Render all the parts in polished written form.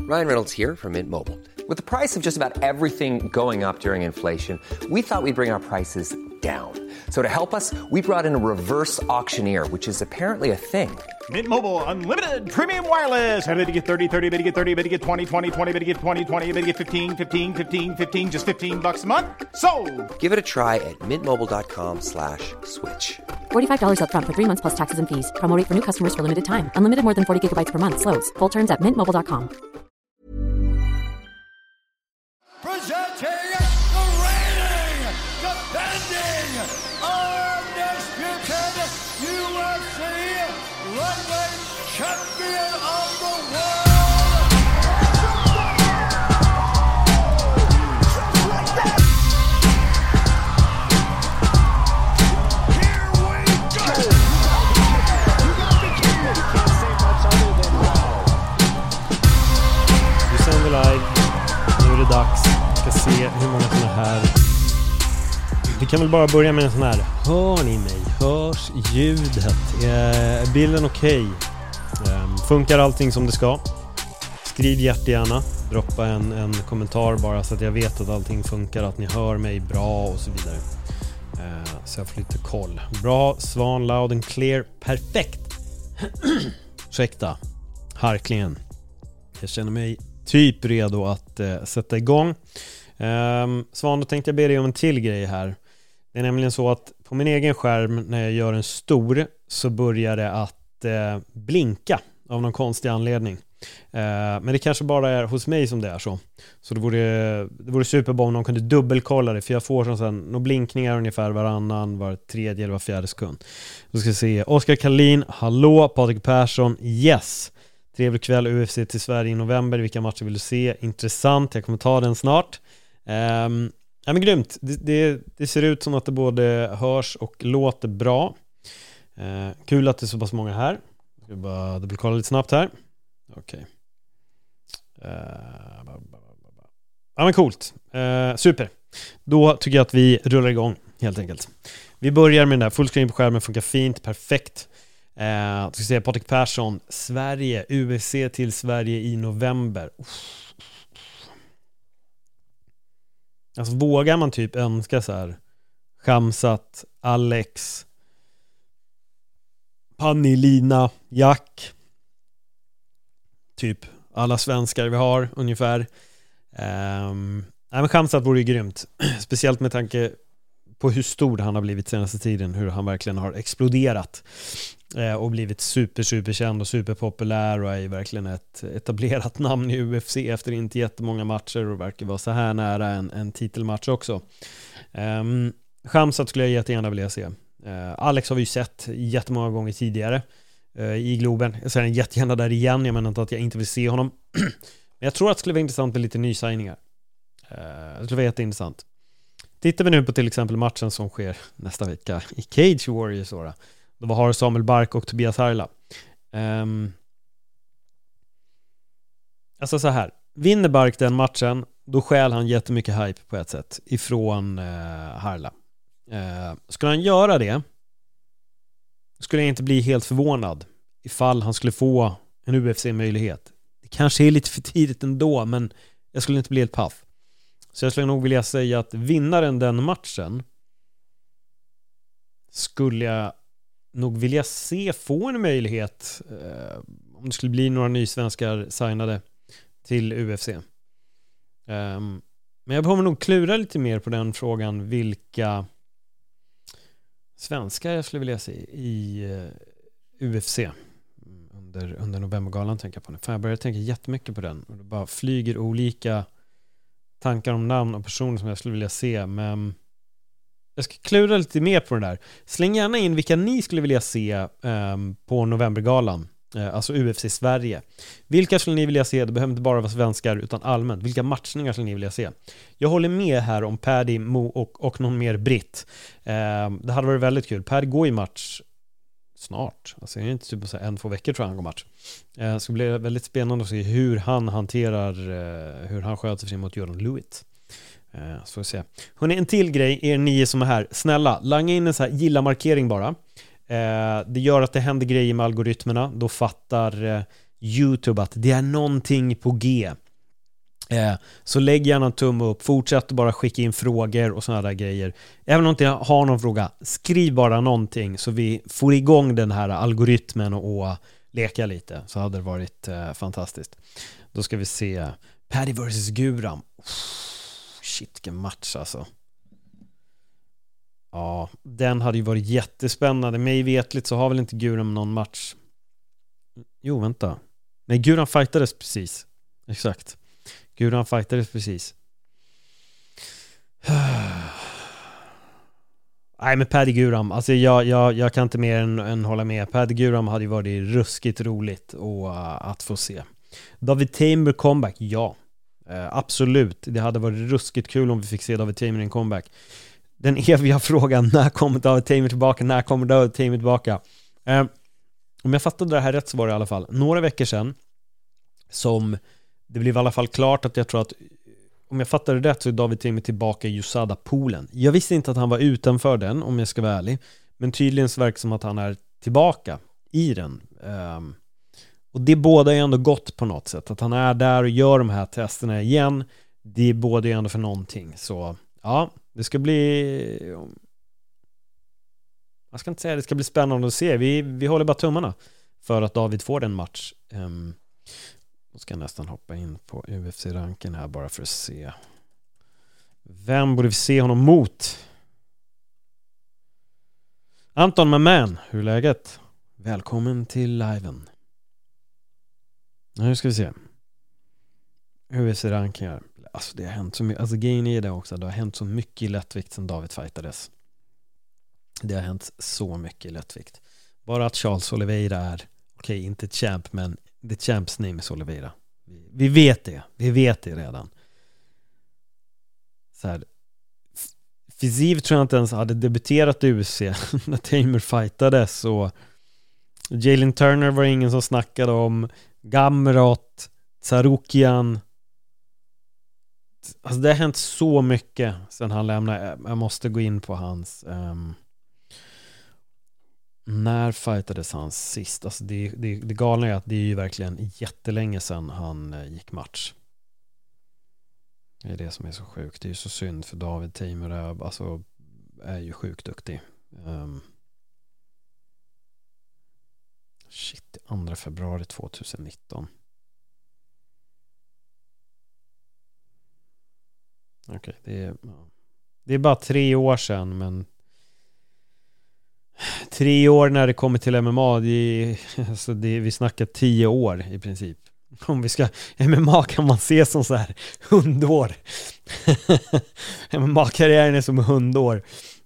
Ryan Reynolds here from Mint Mobile. With the price of just about everything going up during inflation, we thought we'd bring our prices down. So to help us, we brought in a reverse auctioneer, which is apparently a thing. Mint Mobile Unlimited Premium Wireless. How to get 30, 30, bit to get 30, bit to get 20, 20, 20, bit to get 20, 20, bit to get 15, 15, 15, 15, just $15 a month? Sold! Give it a try at mintmobile.com/switch. $45 up front for 3 months plus taxes and fees. Promo rate for new customers for limited time. Unlimited more than 40 gigabytes per month. Slows full terms at mintmobile.com. Presenting the reigning, defending, undisputed UFC lightweight champion of the world. Like that. Here we go. You gotta be kidding me. You can't say much other than wow. Du sänder live. Nu är det dags. Vi ska se hur många såna här. Vi kan väl bara börja med en sån här. Hör ni mig? Hörs ljudet? Är bilden okej? Funkar allting som det ska? Skriv jättegärna. Droppa en kommentar bara så att jag vet att allting funkar. Att ni hör mig bra och så vidare. Så jag får lite koll. Bra, Svan, loud and clear. Perfekt! Ursäkta. Harkligen. Jag känner mig typ redo att sätta igång. Svan, då tänkte jag be dig om en till grej här. Det är nämligen så att på min egen skärm när jag gör en stor så börjar det att blinka av någon konstig anledning. Men det kanske bara är hos mig som det är så. Så det vore superbra om någon kunde dubbelkolla det. För jag får några blinkningar ungefär var tredje eller var fjärde sekund. Då ska vi se. Oskar Karlin, hallå. Patrik Persson, yes. Trevlig kväll, UFC till Sverige i november. Vilka matcher vill du se? Intressant, jag kommer ta den snart. Ja, men grymt. Det ser ut som att det både hörs och låter bra. Kul att det är så pass många här. Jag ska bara dubbelkolla lite snabbt här. Okej. Ja, men coolt. Super. Då tycker jag att vi rullar igång helt enkelt. Vi börjar med den där. Fullscreen på skärmen funkar fint, perfekt. Jag ska säga Patrik Persson, Sverige, UFC till Sverige i november. Alltså vågar man typ önska så här Khamzat, Alex, Panilina, Jack, typ alla svenskar vi har ungefär. Men Khamzat vore ju grymt. Speciellt med tanke på hur stor han har blivit senaste tiden. Hur han verkligen har exploderat och blivit superkänd och superpopulär och är verkligen ett etablerat namn i UFC efter inte jättemånga matcher och verkar vara så här nära en titelmatch också. Khamzat skulle jag jättegärna vilja se. Alex har vi ju sett jättemånga gånger tidigare i Globen. Jag ser den jättegärna där igen. Jag menar inte att jag inte vill se honom. Men jag tror att det skulle vara intressant med lite nysigningar. Det skulle vara jätteintressant. Tittar vi nu på till exempel matchen som sker nästa vecka i Cage Warriors då har Samuel Bark och Tobias Harla. Alltså så här, vinner Bark den matchen, då skäl han jättemycket hype på ett sätt ifrån Harla. Skulle han göra det, skulle jag inte bli helt förvånad ifall han skulle få en UFC-möjlighet. Det kanske är lite för tidigt ändå, men jag skulle inte bli helt paff. Så jag skulle nog vilja säga att vinnaren den matchen skulle jag nog vilja se få en möjlighet om det skulle bli några nysvenskar signade till UFC. Men jag behöver nog klura lite mer på den frågan, vilka svenskar jag skulle vilja se i UFC under novembergalan, tänker jag på nu. För jag börjar tänka jättemycket på den och det bara flyger olika tankar om namn och personer som jag skulle vilja se, men jag ska klura lite mer på det där. Släng gärna in vilka ni skulle vilja se på novembergalan, alltså UFC Sverige. Vilka skulle ni vilja se? Det behöver inte bara vara svenskar utan allmänt. Vilka matchningar skulle ni vilja se? Jag håller med här om Paddy, Mo och någon mer britt. Det hade varit väldigt kul. Paddy går i match snart. Alltså det är inte typ 1-2 veckor tror jag han går match. Det ska bli väldigt spännande att se hur han hanterar, hur han sköter sig mot Jordan Lewitt. Så vi se. Hörrni, en till grej är ni som är här. Snälla, langa in en så här gilla-markering bara. Det gör att det händer grejer med algoritmerna. Då fattar YouTube att det är någonting på G. Så lägg gärna en tumme upp, fortsätt bara skicka in frågor och sådana där grejer. Även om inte jag har någon fråga, skriv bara någonting så vi får igång den här algoritmen och leka lite, så hade det varit fantastiskt. Då ska vi se Paddy vs Guram. Shit, vilken match alltså. Ja, den hade ju varit jättespännande. Mig vetligt så har väl inte Guram någon match. Jo, vänta. Nej, Guram fightades precis. Exakt. Guram fightades precis. Nej, men Paddy Guram, alltså jag kan inte mer än hålla med. Paddy Guram hade ju varit ruskigt roligt att få se. David Teymur comeback, ja. Absolut, det hade varit ruskigt kul om vi fick se David Teymur i en comeback. Den eviga frågan, när kommer David Teymur tillbaka? När kommer David Teymur tillbaka? Om jag fattade det här rätt så var det i alla fall några veckor sedan som det blev i alla fall klart att jag tror att, om jag fattar det rätt, så är David Teymur tillbaka i USADA-poolen. Jag visste inte att han var utanför den, om jag ska vara ärlig. Men tydligen så verkar det som att han är tillbaka i den. Och det båda är ändå gott på något sätt. Att han är där och gör de här testerna igen. Det båda är ändå för någonting. Så ja, det ska bli... Jag ska inte säga det ska bli spännande att se. Vi håller bara tummarna för att David får en match. Då ska jag nästan hoppa in på UFC-ranken här bara för att se. Vem borde vi se honom mot? Anton Maman, hur är läget? Välkommen till liven. Nu ska vi se. UFC-rankingar. Alltså det har hänt så mycket. Alltså grejen är det också. Det har hänt så mycket i lättvikt sedan David fightades. Det har hänt så mycket i lättvikt. Bara att Charles Oliveira är okej, inte ett champ, men det champs name är Oliveira. Vi vet det. Vi vet det redan. Så här, Fiziev tror jag inte ens hade debuterat i UFC när Teymur fightades, och Jalen Turner var ingen som snackade om. Gamrot, Tsarukian. Alltså det har hänt så mycket sen han lämnade. Jag måste gå in på hans när fightades han sist? Alltså det galna är att det är ju verkligen jättelänge sedan han gick match. Det är det som är så sjukt. Det är ju så synd för David Teymur alltså, är ju sjukt duktig. Shit, 2 februari 2019. Okej, det är bara 3 år sedan, men 3 år när det kommer till MMA, vi snackar 10 år i princip. Om vi ska, MMA kan man se som så här 100 år. MMA-karriären är som 100 år.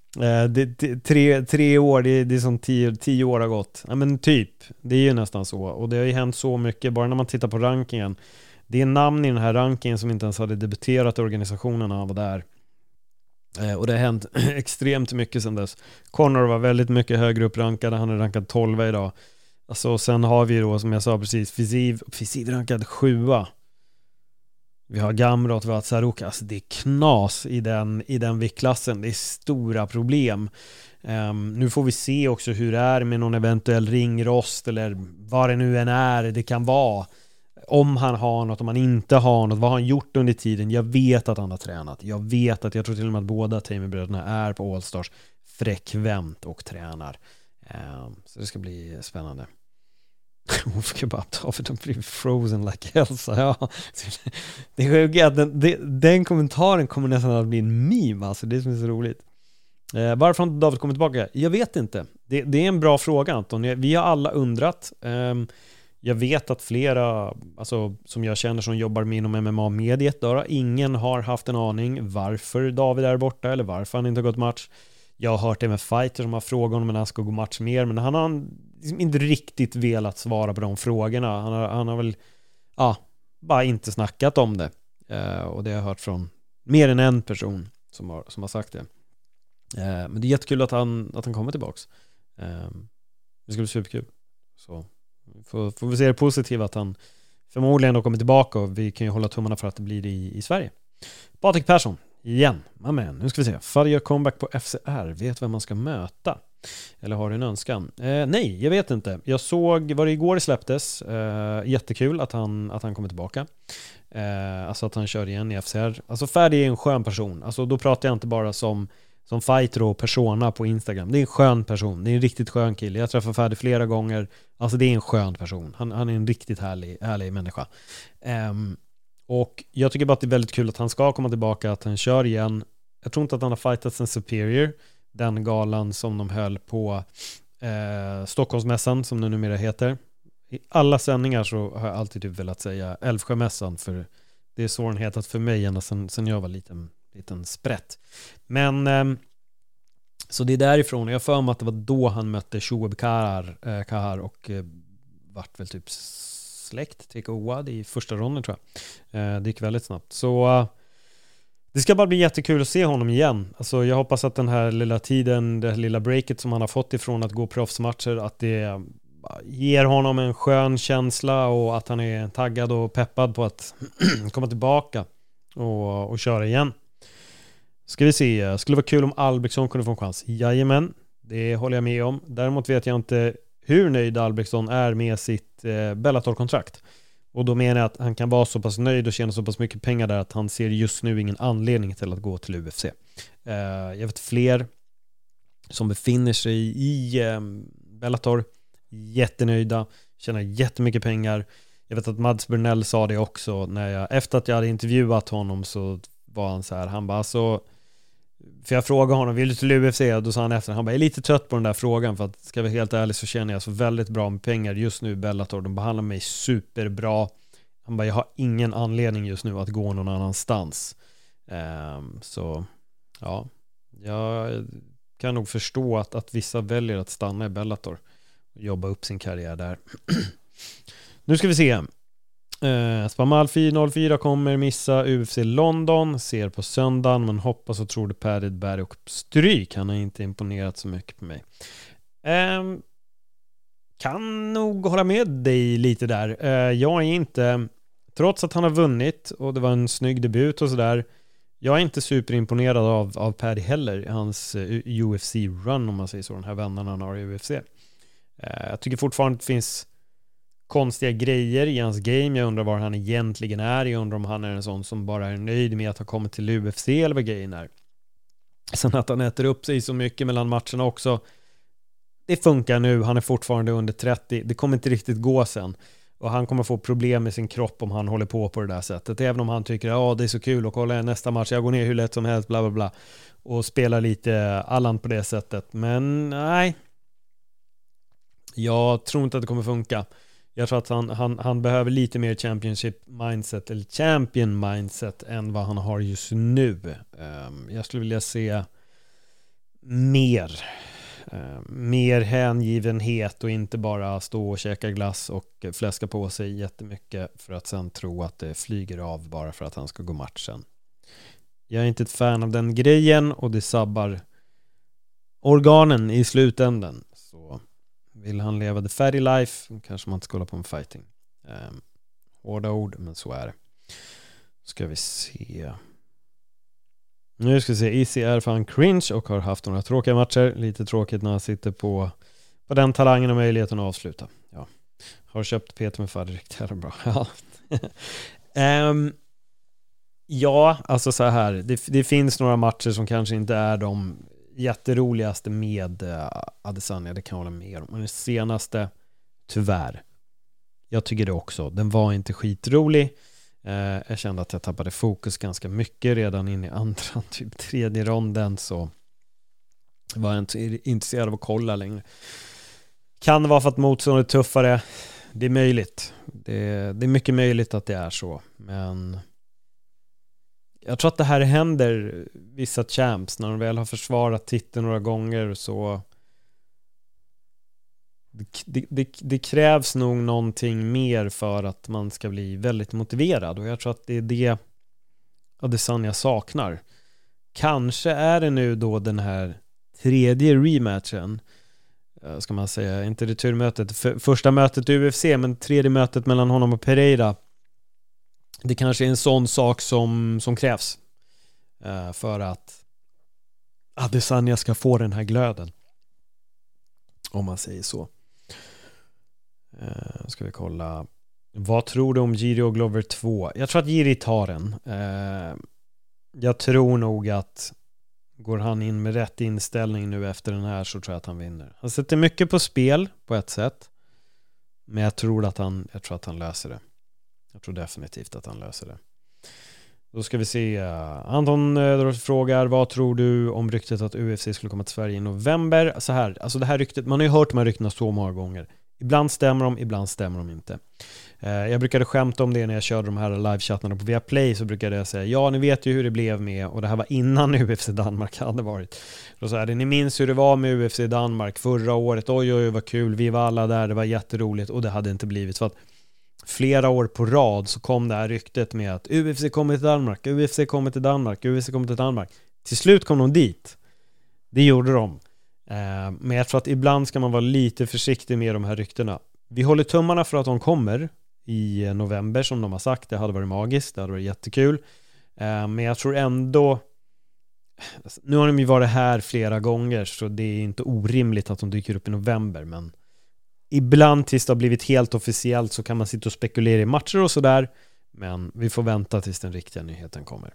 3 år, det är som 10 år har gått. Ja, men typ, det är ju nästan så. Och det har ju hänt så mycket, bara när man tittar på rankingen. Det är namn i den här rankingen som inte ens hade debuterat i organisationen när han var där. Och det har hänt extremt mycket sedan dess. Conor var väldigt mycket högre upp rankad. Han är rankad 12 idag. Alltså, sen har vi då, som jag sa precis, Fiziev rankad 7. Vi har Gamrot, vi har Tsarukian. Alltså det är knas i den viktklassen. Det är stora problem. Nu får vi se också hur det är med någon eventuell ringrost eller vad det nu än är det kan vara. Om han har något, om han inte har något, vad har han gjort under tiden? Jag vet att han har tränat. Jag tror till och med att båda Teymur-bröderna är på All-Stars frekvent och tränar. Så det ska bli spännande. Frozen like Elsa. Ja. Det är sjukt att den kommentaren kommer nästan att bli en meme. Alltså det är som är så roligt. Varför har David kommit tillbaka? Jag vet inte. Det är en bra fråga, Anton. Vi har alla undrat. Jag vet att flera, alltså, som jag känner som jobbar med inom MMA-mediet, ingen har haft en aning varför David är borta eller varför han inte har gått match. Jag har hört det med fighter som har frågat honom när han ska gå match mer, men han har liksom inte riktigt velat svara på de frågorna. Han har väl bara inte snackat om det. Och det har jag hört från mer än en person som har sagt det. Men det är jättekul att han kommer tillbaks. Det ska bli superkul. Så får vi se det positiva att han förmodligen då kommer tillbaka, och vi kan ju hålla tummarna för att det blir i Sverige. Patrik Persson igen. Amen. Nu ska vi se. Fadde gör comeback på FCR. Vet vem man ska möta. Eller har du en önskan? Nej, jag vet inte. Jag såg, var det igår det släpptes, jättekul att han kommer tillbaka. Alltså att han kör igen i FCR. Alltså Ferdi är en skön person. Alltså då pratar jag inte bara som fighter och persona på Instagram. Det är en skön person. Det är en riktigt skön kille. Jag träffar Ferdi flera gånger. Alltså det är en skön person. Han är en riktigt härlig människa. Och jag tycker bara att det är väldigt kul att han ska komma tillbaka, att han kör igen. Jag tror inte att han har fightat sen Superior, den galan som de höll på Stockholmsmässan, som det numera heter. I alla sändningar så har jag alltid typ velat säga Älvsjömässan, för det är så den hetat för mig ända sen jag var liten sprätt. Men så det är därifrån. Jag för mig att det var då han mötte Shoaib Kahar och vart väl typ släkt till Oad i första ronden, tror jag. Det gick väldigt snabbt. Så det ska bara bli jättekul att se honom igen. Alltså jag hoppas att den här lilla tiden, det här lilla breaket som han har fått ifrån att gå proffsmatcher, att det ger honom en skön känsla och att han är taggad och peppad på att komma tillbaka och köra igen. Ska vi se, skulle vara kul om Albrektsson kunde få en chans. Jajamän, det håller jag med om. Däremot vet jag inte hur nöjd Albrektsson är med sitt Bellator-kontrakt. Och då menar jag att han kan vara så pass nöjd och tjäna så pass mycket pengar där att han ser just nu ingen anledning till att gå till UFC. Jag vet fler som befinner sig i Bellator, jättenöjda, tjänar jättemycket pengar. Jag vet att Mads Burnell sa det också efter att jag hade intervjuat honom, så var han så här, han bara så, för jag frågade honom, vill du till UFC? Och då sa han efter, han bara, jag är lite trött på den där frågan, för att ska jag vara helt ärlig så känner jag så väldigt bra med pengar just nu i Bellator, de behandlar mig superbra. Han bara, jag har ingen anledning just nu att gå någon annanstans. Så ja, jag kan nog förstå att vissa väljer att stanna i Bellator och jobba upp sin karriär där. Nu ska vi se. Spamalfi 04 kommer missa UFC London, ser på söndagen, men hoppas och tror det Paddy bär och stryk. Han har inte imponerat så mycket på mig. Kan nog hålla med dig lite där. Jag är inte, trots att han har vunnit och det var en snygg debut och sådär, jag är inte superimponerad av Paddy heller, hans UFC-run, om man säger så, den här vännerna han har i UFC. Jag tycker fortfarande det finns konstiga grejer i hans game. Jag undrar var han egentligen är. Jag undrar om han är en sån som bara är nöjd med att ha kommit till UFC eller vad grejen är. Sen att han äter upp sig så mycket mellan matcherna också. Det funkar nu. Han är fortfarande under 30. Det kommer inte riktigt gå sen. Och han kommer få problem med sin kropp om han håller på det där sättet. Även om han tycker det är så kul att kolla nästa match. Jag går ner hur lätt som helst, bla bla bla. Och spelar lite Allan på det sättet. Men nej. Jag tror inte att det kommer funka. Jag tror att han behöver lite mer championship mindset eller champion mindset än vad han har just nu. Jag skulle vilja se mer hängivenhet och inte bara stå och käka glass och fläska på sig jättemycket för att sen tro att det flyger av bara för att han ska gå matchen. Jag är inte ett fan av den grejen och det sabbar organen i slutändan. Så vill han leva the fatty life kanske man inte ska hålla på med fighting. Hårda ord, men så är det. Ska vi se. Nu ska vi se. Easy är fan cringe och har haft några tråkiga matcher. Lite tråkigt när han sitter på den talangen och möjligheten att avsluta. Ja. Har köpt Peter med Fadrik. Det är bra. Ja. Ja, alltså så här. Det finns några matcher som kanske inte är de jätteroligaste med Adesanya, det kan jag hålla med om. Men den senaste, tyvärr. Jag tycker det också. Den var inte skitrolig. Jag kände att jag tappade fokus ganska mycket redan in i andra, typ tredje ronden, så var jag inte intresserad av att kolla längre. Kan det vara för att motståndet är tuffare? Det är möjligt. Det är mycket möjligt att det är så. Men jag tror att det här händer vissa champs när de väl har försvarat titeln några gånger, så det krävs nog någonting mer för att man ska bli väldigt motiverad, och jag tror att det är det Adesanya saknar. Kanske är det nu då den här tredje rematchen, ska man säga, inte returmötet, första mötet i UFC, men tredje mötet mellan honom och Pereira. Det kanske är en sån sak som krävs för att Adesanya ska få den här glöden. Om man säger så. Ska vi kolla. Vad tror du om Jiri och Glover 2? Jag tror att Jiri tar den. Jag tror nog att går han in med rätt inställning nu efter den här, så tror jag att han vinner. Han sätter mycket på spel på ett sätt. Men jag tror att han löser det. Jag tror definitivt att han löser det. Då ska vi se. Anton frågar, vad tror du om ryktet att UFC skulle komma till Sverige i november? Så här, alltså det här ryktet, man har ju hört de här ryktena så många gånger. Ibland stämmer de, ibland stämmer de inte. Jag brukade skämta om det när jag körde de här livechattarna på Viaplay, så brukade jag säga, ja, ni vet ju hur det blev med, och det här var innan UFC Danmark hade varit. Då sa jag, ni minns hur det var med UFC Danmark förra året, oj vad kul, vi var alla där, det var jätteroligt, och det hade inte blivit. Så att flera år på rad så kom det här ryktet med att UFC kommer till Danmark, UFC kommer till Danmark, UFC kommer till Danmark. Till slut kom de dit. Det gjorde de. Men jag tror att ibland ska man vara lite försiktig med de här ryktena. Vi håller tummarna för att de kommer i november, som de har sagt. Det hade varit magiskt, det hade varit jättekul. Men jag tror ändå, nu har de ju varit här flera gånger, så det är inte orimligt att de dyker upp i november. Men ibland tills det har blivit helt officiellt så kan man sitta och spekulera i matcher och sådär. Men vi får vänta tills den riktiga nyheten kommer.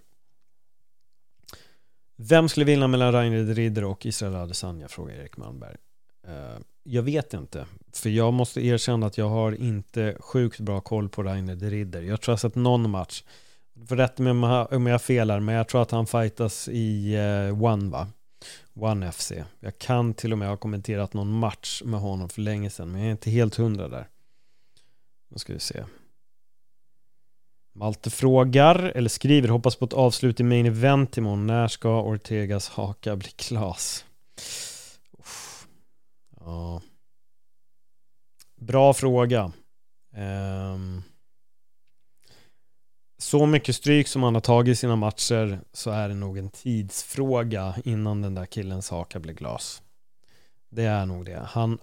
Vem skulle vinna mellan Reiner Ridder och Israel Adesanya, frågar Erik Malmberg. Jag vet inte, för jag måste erkänna att jag har inte sjukt bra koll på Reiner Ridder. Jag tror jag har sett någon match. För rätt med om jag felar, men jag tror att han fightas i One FC. Jag kan till och med ha kommenterat någon match med honom för länge sedan, men jag är inte helt hundra där. Nu ska vi se. Malte frågar, eller skriver, hoppas på ett avslut i main event imorgon. När ska Ortegas haka bli klas? Ja. Bra fråga. Så mycket stryk som han har tagit i sina matcher, så är det nog en tidsfråga innan den där killens haka blir glas. Det är nog det.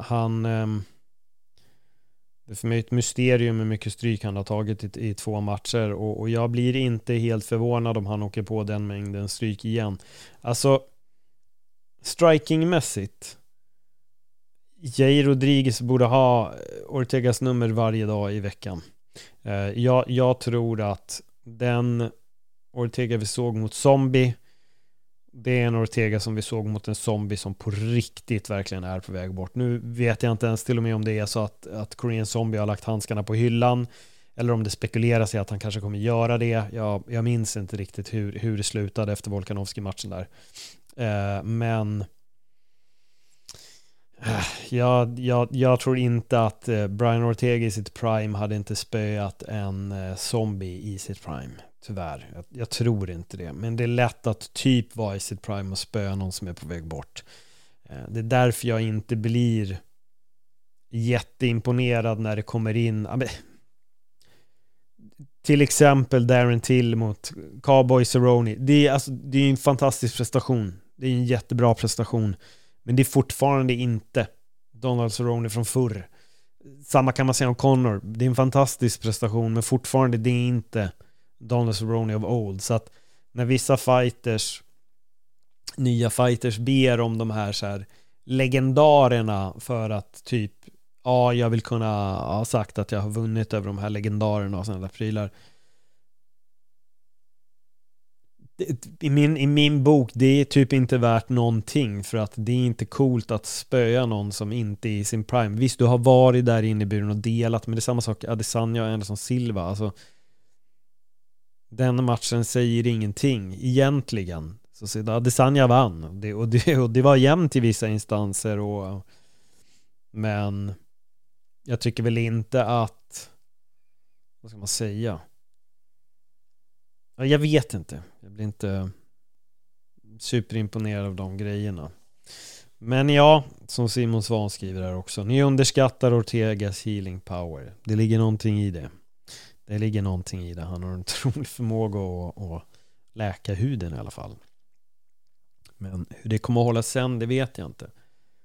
Det är för mig ett mysterium hur mycket stryk han har tagit i 2 matcher, och jag blir inte helt förvånad om han åker på den mängden stryk igen. Alltså, strikingmässigt, Jair Rodriguez borde ha Ortegas nummer varje dag i veckan. Jag tror att den Ortega vi såg mot Zombie, det är en Ortega som vi såg mot en Zombie som på riktigt verkligen är på väg bort. Nu vet jag inte ens till och med om det är så att Korean Zombie har lagt handskarna på hyllan, eller om det spekuleras i att han kanske kommer göra det. Jag minns inte riktigt hur det slutade efter Volkanovski-matchen där. Men jag tror inte att Brian Ortega i sitt prime hade inte spöat en Zombie i sitt prime. Tyvärr. Jag tror inte det. Men det är lätt att typ vara i sitt prime och spöa någon som är på väg bort. Det är därför jag inte blir jätteimponerad när det kommer in. Till exempel Darren Till mot Cowboy Cerrone. Det är en fantastisk prestation. Det är en jättebra prestation. Men det är fortfarande inte Donald Cerrone från förr. Samma kan man säga om Conor. Det är en fantastisk prestation, men fortfarande det är inte Donald Cerrone of old. Så att när vissa nya fighters ber om de här, så här legendarerna för att typ, jag vill kunna ha sagt att jag har vunnit över de här legendarerna och sådana där prylar. I min bok, det är typ inte värt någonting, för att det är inte coolt att spöa någon som inte är i sin prime. Visst, du har varit där inne i buren och delat, men det är samma sak Adesanya och Anderson Silva. Alltså, den matchen säger ingenting egentligen. Så Adesanya vann, och det var jämnt i vissa instanser, men jag tycker väl inte att, vad ska man säga, jag vet inte. Jag blir inte superimponerad av de grejerna. Men ja, som Simon Svan skriver här också, ni underskattar Ortegas healing power. Det ligger någonting i det. Han har en otrolig förmåga att läka huden i alla fall. Men hur det kommer att hålla sen, det vet jag inte.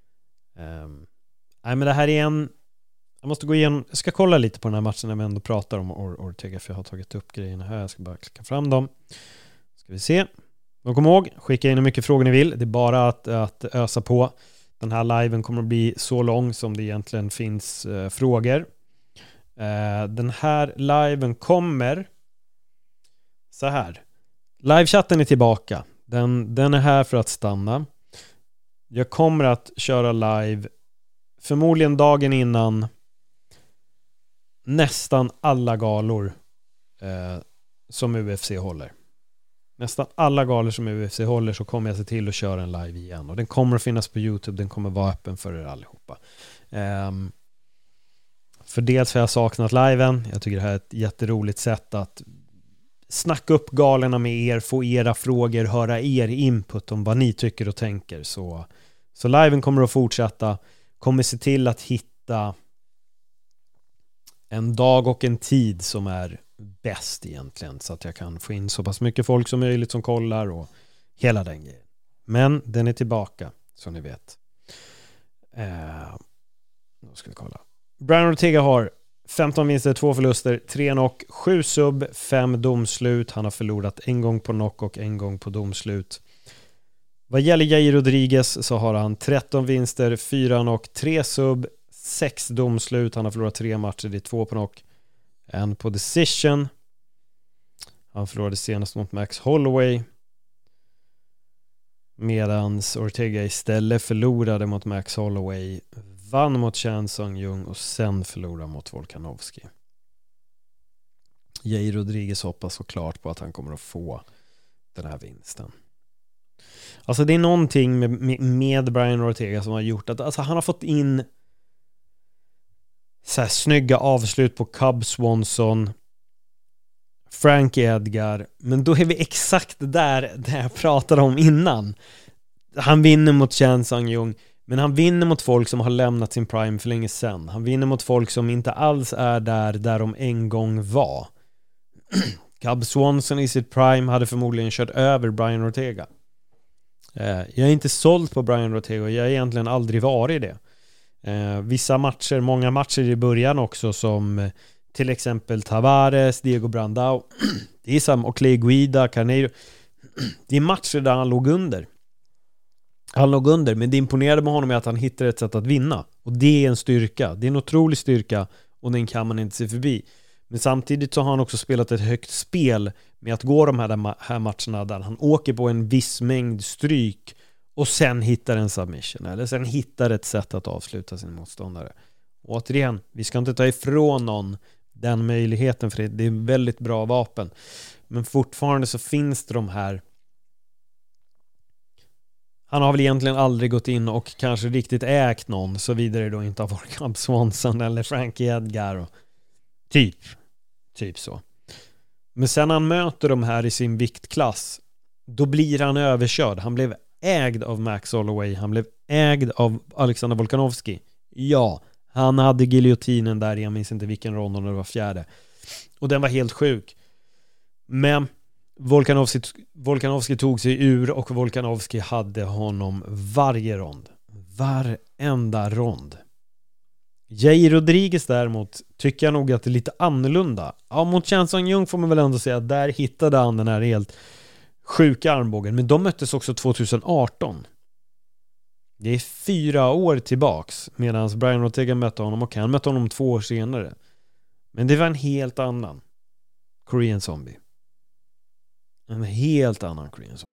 Nej, men det här är jag måste gå igenom, jag ska kolla lite på den här matchen när vi ändå pratar om Ortega, för jag har tagit upp grejerna här. Jag ska bara klicka fram dem. Ska vi se. Och kom ihåg, skicka in hur mycket frågor ni vill. Det är bara att ösa på. Den här liven kommer att bli så lång som det egentligen finns frågor. Den här liven kommer så här. Livechatten är tillbaka. Den är här för att stanna. Jag kommer att köra live förmodligen dagen innan nästan alla galor som UFC håller. Nästan alla galor som UFC håller så kommer jag se till att köra en live igen. Och den kommer att finnas på YouTube. Den kommer vara öppen för er allihopa. För dels har jag saknat liven. Jag tycker det här är ett jätteroligt sätt att snacka upp galerna med er, få era frågor, höra er input om vad ni tycker och tänker. Så liven kommer att fortsätta. Kommer se till att hitta en dag och en tid som är bäst egentligen, så att jag kan få in så pass mycket folk som möjligt som kollar och hela den grejen. Men den är tillbaka, som ni vet. Då ska vi kolla. Brian Ortega har 15 vinster, 2 förluster, 3 knock, 7 sub, 5 domslut. Han har förlorat en gång på knock och en gång på domslut. Vad gäller Jair Rodriguez så har han 13 vinster, 4 knock, 3 sub, 6 domslut. Han har förlorat 3 matcher, det är 2 på knock, 1 på decision. Han förlorade senast mot Max Holloway, medans Ortega istället förlorade mot Max Holloway, vann mot Chan Sung Jung och sen förlorade mot Volkanovski. Jair Rodriguez hoppas såklart på att han kommer att få den här vinsten. Alltså det är någonting med Brian Ortega som har gjort att alltså han har fått in så här snygga avslut på Cub Swanson, Frankie Edgar, men då är vi exakt där jag pratade om innan. Han vinner mot Chan Sung Jung, men han vinner mot folk som har lämnat sin prime för länge sedan. Han vinner mot folk som inte alls är där de en gång var. Cub Swanson i sitt prime hade förmodligen kört över Brian Ortega. Jag är inte såld på Brian Ortega och jag har egentligen aldrig varit det. Vissa matcher, många matcher i början också, som till exempel Tavares, Diego Brandao, det är som och Clay Guida, Carneiro. Det är matcher där han låg under. Men det imponerade med honom är att han hittade ett sätt att vinna. Och det är en styrka. Det är en otrolig styrka och den kan man inte se förbi. Men samtidigt så har han också spelat ett högt spel med att gå de här matcherna där han åker på en viss mängd stryk och sen hittar en submission eller sen hittar ett sätt att avsluta sin motståndare. Och återigen, vi ska inte ta ifrån någon den möjligheten, för det är en väldigt bra vapen. Men fortfarande så finns det de här. Han har väl egentligen aldrig gått in och kanske riktigt ägt någon, så vidare då inte av Cub Swanson eller Frankie Edgar och typ så. Men sen han möter de här i sin viktklass, då blir han överkörd. Han blev ägd av Max Holloway, han blev ägd av Alexander Volkanovski. Ja, han hade giljotinen där, jag minns inte vilken rond, om det var 4:e. Och den var helt sjuk. Men Volkanovski tog sig ur och Volkanovski hade honom varje rond. Varenda rond. Jair Rodriguez däremot tycker jag nog att det är lite annorlunda. Ja, mot Chan Sung Jung får man väl ändå säga att där hittade han den här helt sjuka armbågen. Men de möttes också 2018. Det är 4 år tillbaks, medan Brian Ortega mötte honom och han mötte honom 2 år senare. Men det var en helt annan Korean Zombie. En helt annan Korean Zombie.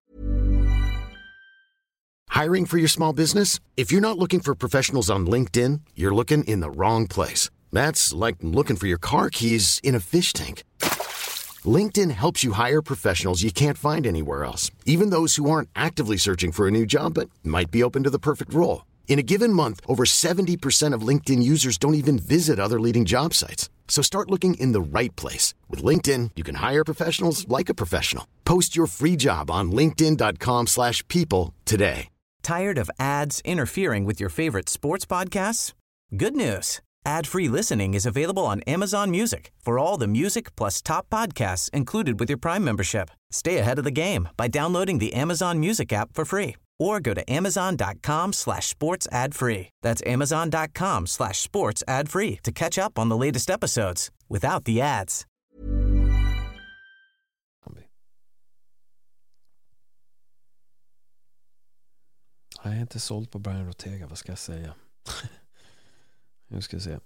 Hiring for your small business? If you're not looking for professionals on LinkedIn, you're looking in the wrong place. That's like looking for your car keys in a fish tank. LinkedIn helps you hire professionals you can't find anywhere else, even those who aren't actively searching for a new job but might be open to the perfect role. In a given month, over 70% of LinkedIn users don't even visit other leading job sites. So start looking in the right place. With LinkedIn, you can hire professionals like a professional. Post your free job on linkedin.com/people today. Tired of ads interfering with your favorite sports podcasts? Good news. Ad-free listening is available on Amazon Music for all the music plus top podcasts included with your Prime membership. Stay ahead of the game by downloading the Amazon Music app for free or go to amazon.com/sports ad free. That's amazon.com/sports ad free to catch up on the latest episodes without the ads. Jag är inte såld på Brian Ortega, vad ska jag säga? Nu ska vi se.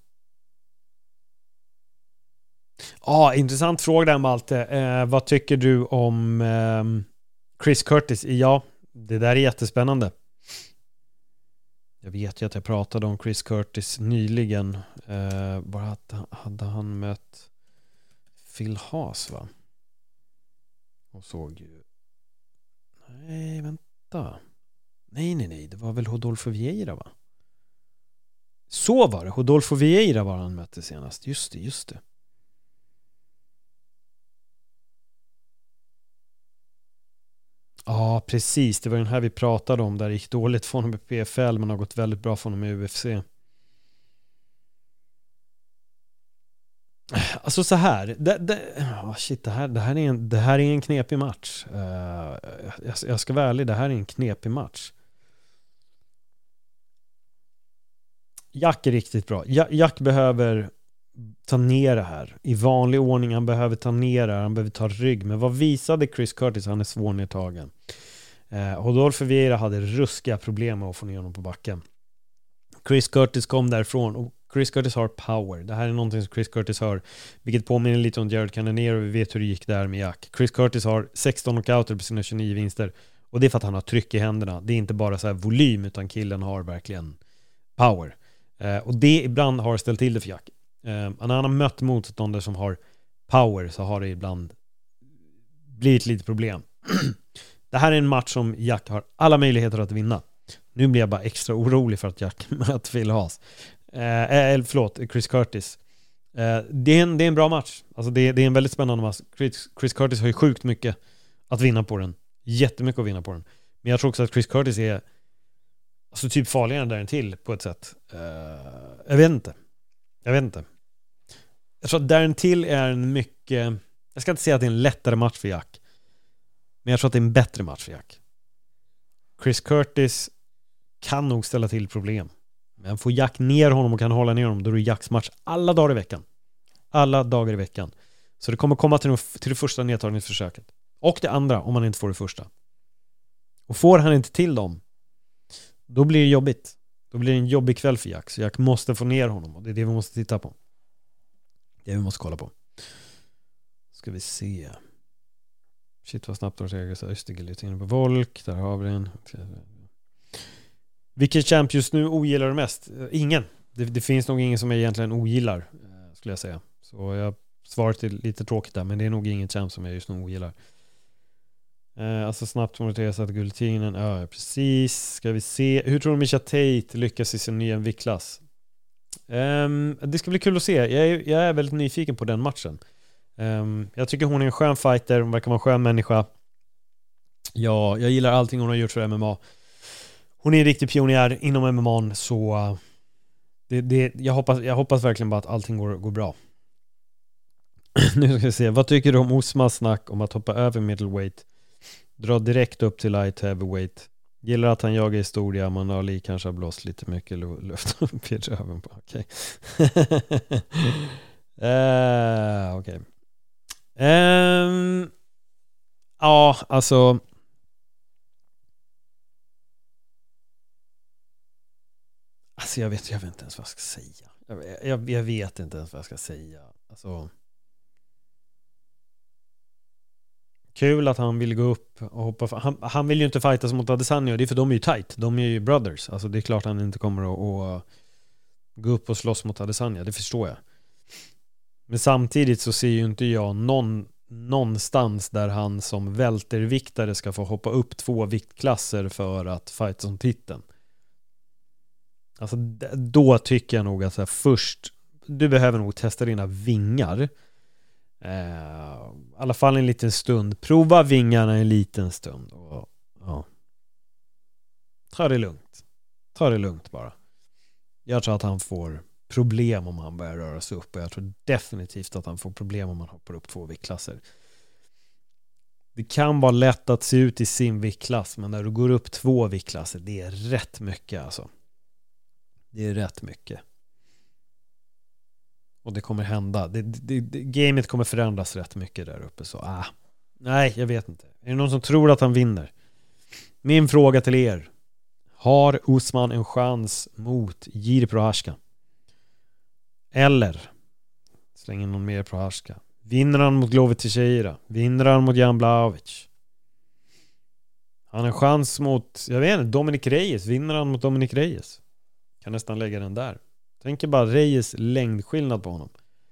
Intressant fråga där, Malte. Vad tycker du om Chris Curtis? Ja, det där är jättespännande. Jag vet ju att jag pratade om Chris Curtis nyligen. Bara hade han mött Phil Haas, va? Och såg ju... Nej, vänta. Nej. Det var väl Rodolfo Vieira, va? Så var det. Rodolfo Vieira var han mötte senast. Just det. Ja, precis. Det var den här vi pratade om. Där det gick dåligt för honom i PFL men har gått väldigt bra för honom i UFC. Alltså så här. Det här är en knepig match. Jag ska vara ärlig. Det här är en knepig match. Jack är riktigt bra. Jack behöver ta ner det här. I vanlig ordning, han behöver ta ner det här. Han behöver ta rygg. Men vad visade Chris Curtis? Han är svårnedtagen. Rodolfo Vieira hade ruskiga problem med att få ner honom på backen. Chris Curtis kom därifrån. Och Chris Curtis har power. Det här är någonting som Chris Curtis har. Vilket påminner lite om Jared Cannonier. Och vi vet hur det gick där med Jack. Chris Curtis har 16 knockouter på sina 29 vinster. Och det är för att han har tryck i händerna. Det är inte bara så här volym, utan killen har verkligen power. Och det ibland har ställt till det för Jack. När han har mött motståndare som har power så har det ibland blivit lite problem. Det här är en match som Jack har alla möjligheter att vinna. Nu blir jag bara extra orolig för att Jack möter Phil Haas. Chris Curtis. Det är en bra match. Alltså det är en väldigt spännande match. Chris Curtis har ju sjukt mycket att vinna på den. Jättemycket att vinna på den. Men jag tror också att Chris Curtis är alltså typ farligare där till på ett sätt. Jag vet inte. Jag tror att där till är en mycket... Jag ska inte säga att det är en lättare match för Jack. Men jag tror att det är en bättre match för Jack. Chris Curtis kan nog ställa till problem. Men får Jack ner honom och kan hålla ner honom, då är det Jacks match alla dagar i veckan. Alla dagar i veckan. Så det kommer komma till det första nedtagningsförsöket. Och det andra, om han inte får det första. Och får han inte till dem, då blir det jobbigt. Då blir det en jobbig kväll för Jack. Så Jack måste få ner honom. Och det är det vi måste titta på. Det vi måste kolla på. Ska vi se. Shit vad snabbt Ortega så Östergil på Volk. Där har vi den. Vilken champ just nu ogillar du mest? Ingen. Det finns nog ingen som jag egentligen ogillar, skulle jag säga. Så jag svarar lite tråkigt där. Men det är nog ingen champ som jag just nu ogillar. Alltså snabbt från Ortega satt guillotinen. Ja, precis. Ska vi se. Hur tror du Miesha Tate lyckas i sin nya viktklass? Det ska bli kul att se. Jag är väldigt nyfiken på den matchen. Jag tycker hon är en skön fighter. Hon verkar vara en skön människa. Ja, jag gillar allting hon har gjort för MMA. Hon är en riktig pionjär inom MMA. Så jag hoppas verkligen bara att allting går bra. Nu ska vi se. Vad tycker du om Osmas snack om att hoppa över middleweight? Dra direkt upp till light heavyweight. Gillar att han jagar historia. Man Ali kanske har blåst lite mycket luft upp i röven på. Okej. Okej. Ja, alltså jag vet inte ens vad jag ska säga. Jag vet inte ens vad jag ska säga. Alltså kul att han vill gå upp och hoppa. Han vill ju inte fightas mot Adesanya. Det är för de är ju tight. De är ju brothers. Alltså det är klart han inte kommer att gå upp och slåss mot Adesanya. Det förstår jag. Men samtidigt så ser ju inte jag någonstans där han som välterviktare ska få hoppa upp 2 viktklasser för att fighta som titeln. Alltså då tycker jag nog att så här, först du behöver nog testa dina vingar. I alla fall en liten stund. Prova vingarna en liten stund. Och, ja. Ta det lugnt bara. Jag tror att han får problem om han börjar röra sig upp. Och jag tror definitivt att han får problem om han hoppar upp 2 viktklasser. Det kan vara lätt att se ut i sin viktklass. Men när du går upp 2 viktklasser, det är rätt mycket alltså. Det är rätt mycket. Och det kommer hända. Gamet kommer förändras rätt mycket där uppe. Så nej, jag vet inte. Är det någon som tror att han vinner? Min fråga till er. Har Usman en chans mot Jiri Prochazka? Eller slänger någon mer Prochazka? Vinner han mot Glover Teixeira? Vinner han mot Jan Blachowicz? Han har en chans mot, jag vet inte, Dominic Reyes. Vinner han mot Dominic Reyes? Kan nästan lägga den där. Tänker bara Reyes längdskillnad på honom.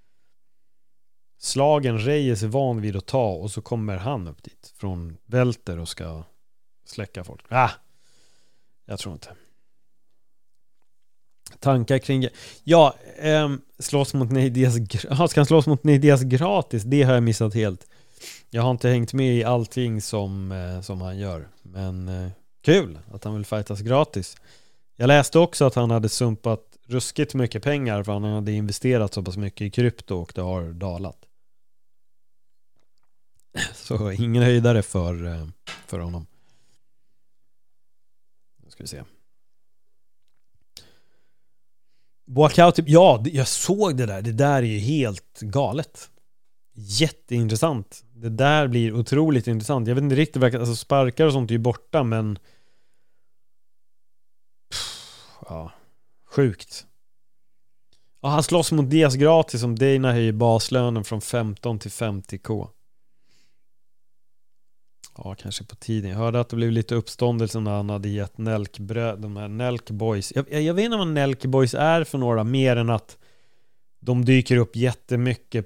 Slagen Reyes är van vid att ta, och så kommer han upp dit från välter och ska släcka folk. Jag tror inte. Tankar kring... Ja, slåss mot Nate Diaz. Ska han slåss mot Nate Diaz gratis? Det har jag missat helt. Jag har inte hängt med i allting som han gör. Men kul att han vill fightas gratis. Jag läste också att han hade sumpat ruskigt mycket pengar, för han hade investerat så pass mycket i krypto och det har dalat. Så ingen höjdare för honom. Nu ska vi se. Walkout, ja, jag såg det där. Det där är ju helt galet. Jätteintressant. Det där blir otroligt intressant. Jag vet inte riktigt, alltså sparkar och sånt är ju borta, men ja, sjukt. Ja, han slåss mot Diaz gratis om Dana höjer baslönen från 15 till 50k. Ja, kanske på tiden. Jag hörde att det blev lite uppståndelse när han hade gett Nelk-bröd, de här Nelk Boys. Jag vet inte vad Nelk Boys är för några, mer än att de dyker upp jättemycket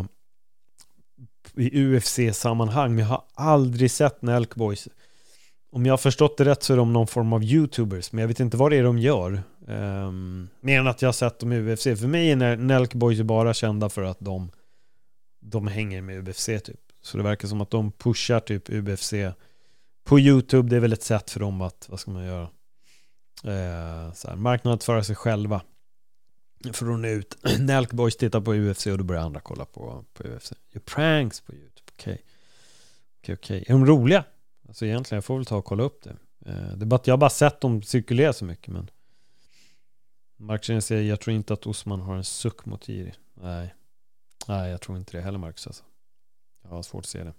i UFC-sammanhang. Men jag har aldrig sett Nelk Boys. Om jag har förstått det rätt så är de någon form av YouTubers, men jag vet inte vad det är de gör. Mer än att jag har sett dem i UFC. För mig är Nelk Boys bara kända för att de hänger med UFC typ. Så det verkar som att de pushar typ UFC på YouTube. Det är väl ett sätt för dem att, vad ska man göra? Så här, marknadsföra sig själva. För att nå ut. Nelk Boys tittar på UFC och då börjar andra kolla på UFC. Gör pranks på YouTube. Okej. Är de roliga? Alltså egentligen, jag får väl ta och kolla upp det. Det är bara att jag har bara sett dem cirkulera så mycket. Men Marcus säger, jag tror inte att Usman har en suck mot Jiri. Nej, jag tror inte det heller, Marcus, alltså. Jag har svårt att se det.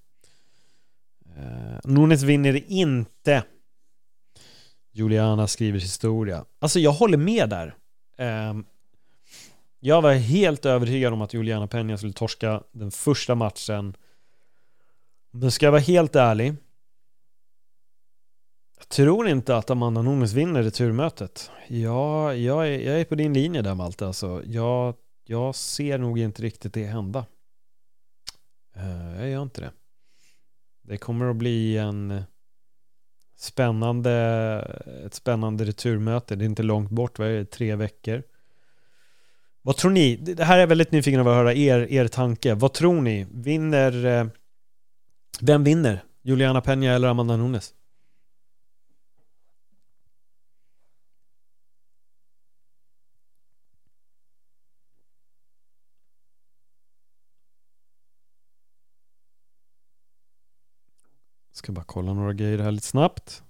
Nunes vinner inte. Juliana skriver historia. Alltså jag håller med där. Jag var helt övertygad om att Juliana Peña skulle torska den första matchen. Men ska jag vara helt ärlig, jag tror inte att Amanda Nunes vinner returmötet. Jag är på din linje där, Malte. Alltså, jag ser nog inte riktigt det hända. Jag gör inte det. Det kommer att bli ett spännande returmöte. Det är inte långt bort, vad är det, 3 veckor. Vad tror ni? Det här är väldigt nyfiken av att höra er tanke. Vad tror ni? Vem vinner? Juliana Peña eller Amanda Nunes? Ska bara kolla några grejer här lite snabbt.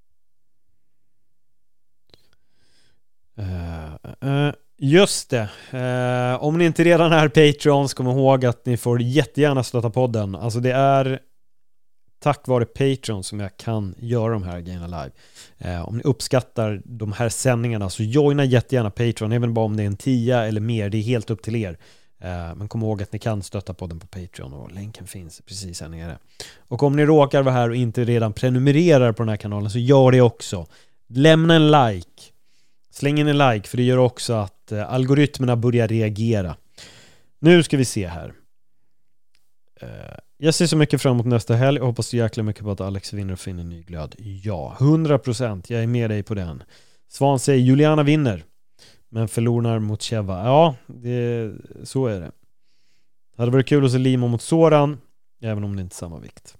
Just det. Om ni inte redan är Patreons, kom ihåg att ni får jättegärna stötta podden. Alltså det är tack vare Patreon som jag kan göra de här grejerna live. Om ni uppskattar de här sändningarna så joina jättegärna Patreon, även bara om det är en 10 eller mer. Det är helt upp till er. Men kom ihåg att ni kan stötta podden på Patreon, och länken finns precis här nere. Och om ni råkar vara här och inte redan prenumererar på den här kanalen, så gör det också. Lämna en like. Släng in en like, för det gör också att algoritmerna börjar reagera. Nu ska vi se här. Jag ser så mycket fram emot nästa helg och hoppas så jäkla mycket på att Alex vinner och finner ny glöd. Ja, 100%. Jag är med dig på den. Svan säger Juliana vinner, men förlorar mot Cheva. Ja, så är det. Det hade varit kul att se Lima mot Soran, även om det inte är samma vikt.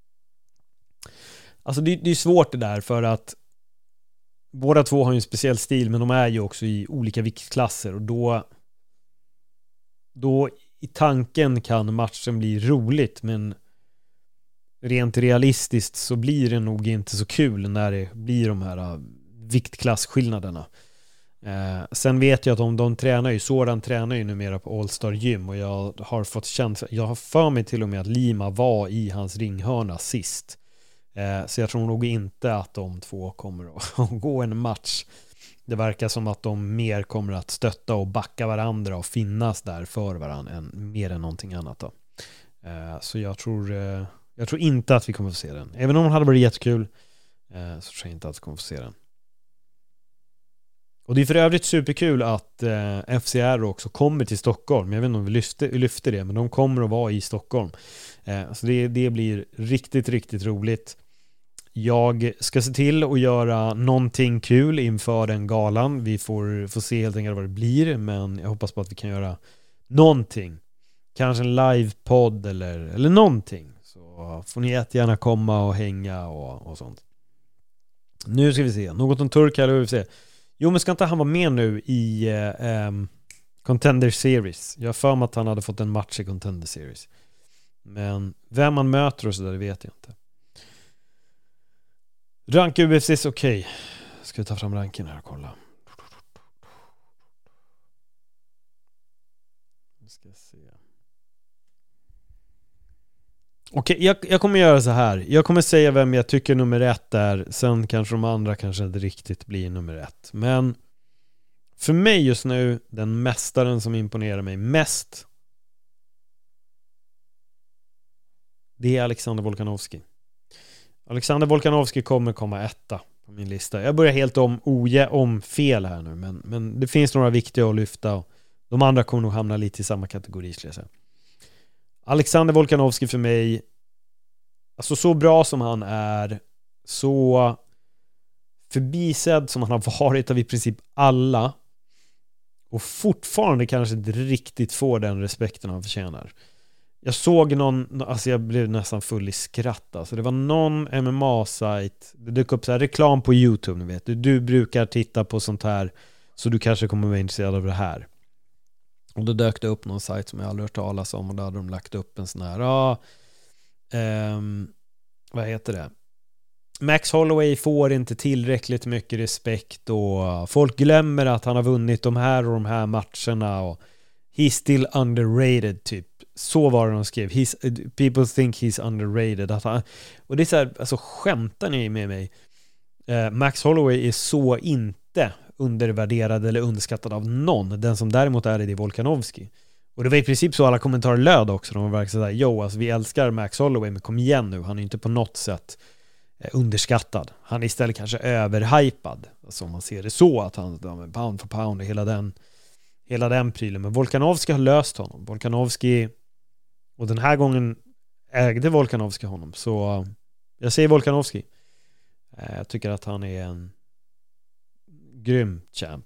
Alltså det är svårt det där, för att båda två har ju en speciell stil, men de är ju också i olika viktklasser, och då i tanken kan matchen bli roligt, men rent realistiskt så blir det nog inte så kul när det blir de här viktklassskillnaderna. Sen vet jag att de tränar ju, Soran tränar ju numera på All-Star Gym, och jag har för mig till och med att Lima var i hans ringhörna sist. Så jag tror nog inte att de två kommer att gå en match. Det verkar som att de mer kommer att stötta och backa varandra och finnas där för varandra mer än någonting annat då. Så jag tror inte att vi kommer att få se den. Även om det hade varit jättekul så tror jag inte att vi kommer att få se den. Och det är för övrigt superkul att FCR också kommer till Stockholm. Jag vet inte om vi lyfter det, men de kommer att vara i Stockholm. Så det blir riktigt, riktigt roligt. Jag ska se till att göra någonting kul inför den galan. Vi får se helt enkelt vad det blir, men jag hoppas på att vi kan göra någonting. Kanske en livepodd eller någonting. Så får ni jättegärna komma och hänga och sånt. Nu ska vi se. Något om Turk eller vi se. Jo, men ska inte han vara med nu i Contender Series? Jag har för mig att han hade fått en match i Contender Series. Men vem man möter och så där, det vet jag inte. Rank UFCs okej. Ska vi ta fram ranken här och kolla. Ska se. Okej, jag kommer göra så här. Jag kommer säga vem jag tycker nummer 1 är. Sen kanske de andra kanske inte riktigt blir nummer 1. Men för mig just nu, den mästaren som imponerar mig mest, det är Alexander Volkanovski. Alexander Volkanovski kommer komma 1 på min lista. Jag börjar helt om fel här nu, men det finns några viktiga att lyfta och de andra kommer nog hamna lite i samma kategori, skulle jag säga. Alexander Volkanovski för mig, alltså så bra som han är, så förbisedd som han har varit av i princip alla, och fortfarande kanske inte riktigt får den respekten han förtjänar. Jag såg alltså jag blev nästan full i skratt. Alltså det var någon MMA-sajt, det dök upp så här reklam på YouTube, ni vet. Du brukar titta på sånt här, så du kanske kommer vara intresserad av det här. Och då dök det upp någon sajt som jag aldrig hört talas om, och då hade de lagt upp en sån här vad heter det? Max Holloway får inte tillräckligt mycket respekt, och folk glömmer att han har vunnit de här och de här matcherna, och he's still underrated typ. Så var det de skrev. People think he's underrated. Och det är så här, alltså skämtar ni med mig? Max Holloway är så inte undervärderad eller underskattad av någon. Den som däremot är det Volkanovski. Och det var i princip så alla kommentarer löd också. De var verkligen sådär, jo, alltså vi älskar Max Holloway, men kom igen nu. Han är inte på något sätt underskattad. Han är istället kanske överhypad. Alltså om man ser det så, att han pound for pound och hela den prylen. Men Volkanovski har löst honom. Volkanovski, och den här gången ägde Volkanovski honom. Så jag säger Volkanovski. Jag tycker att han är en grym champ.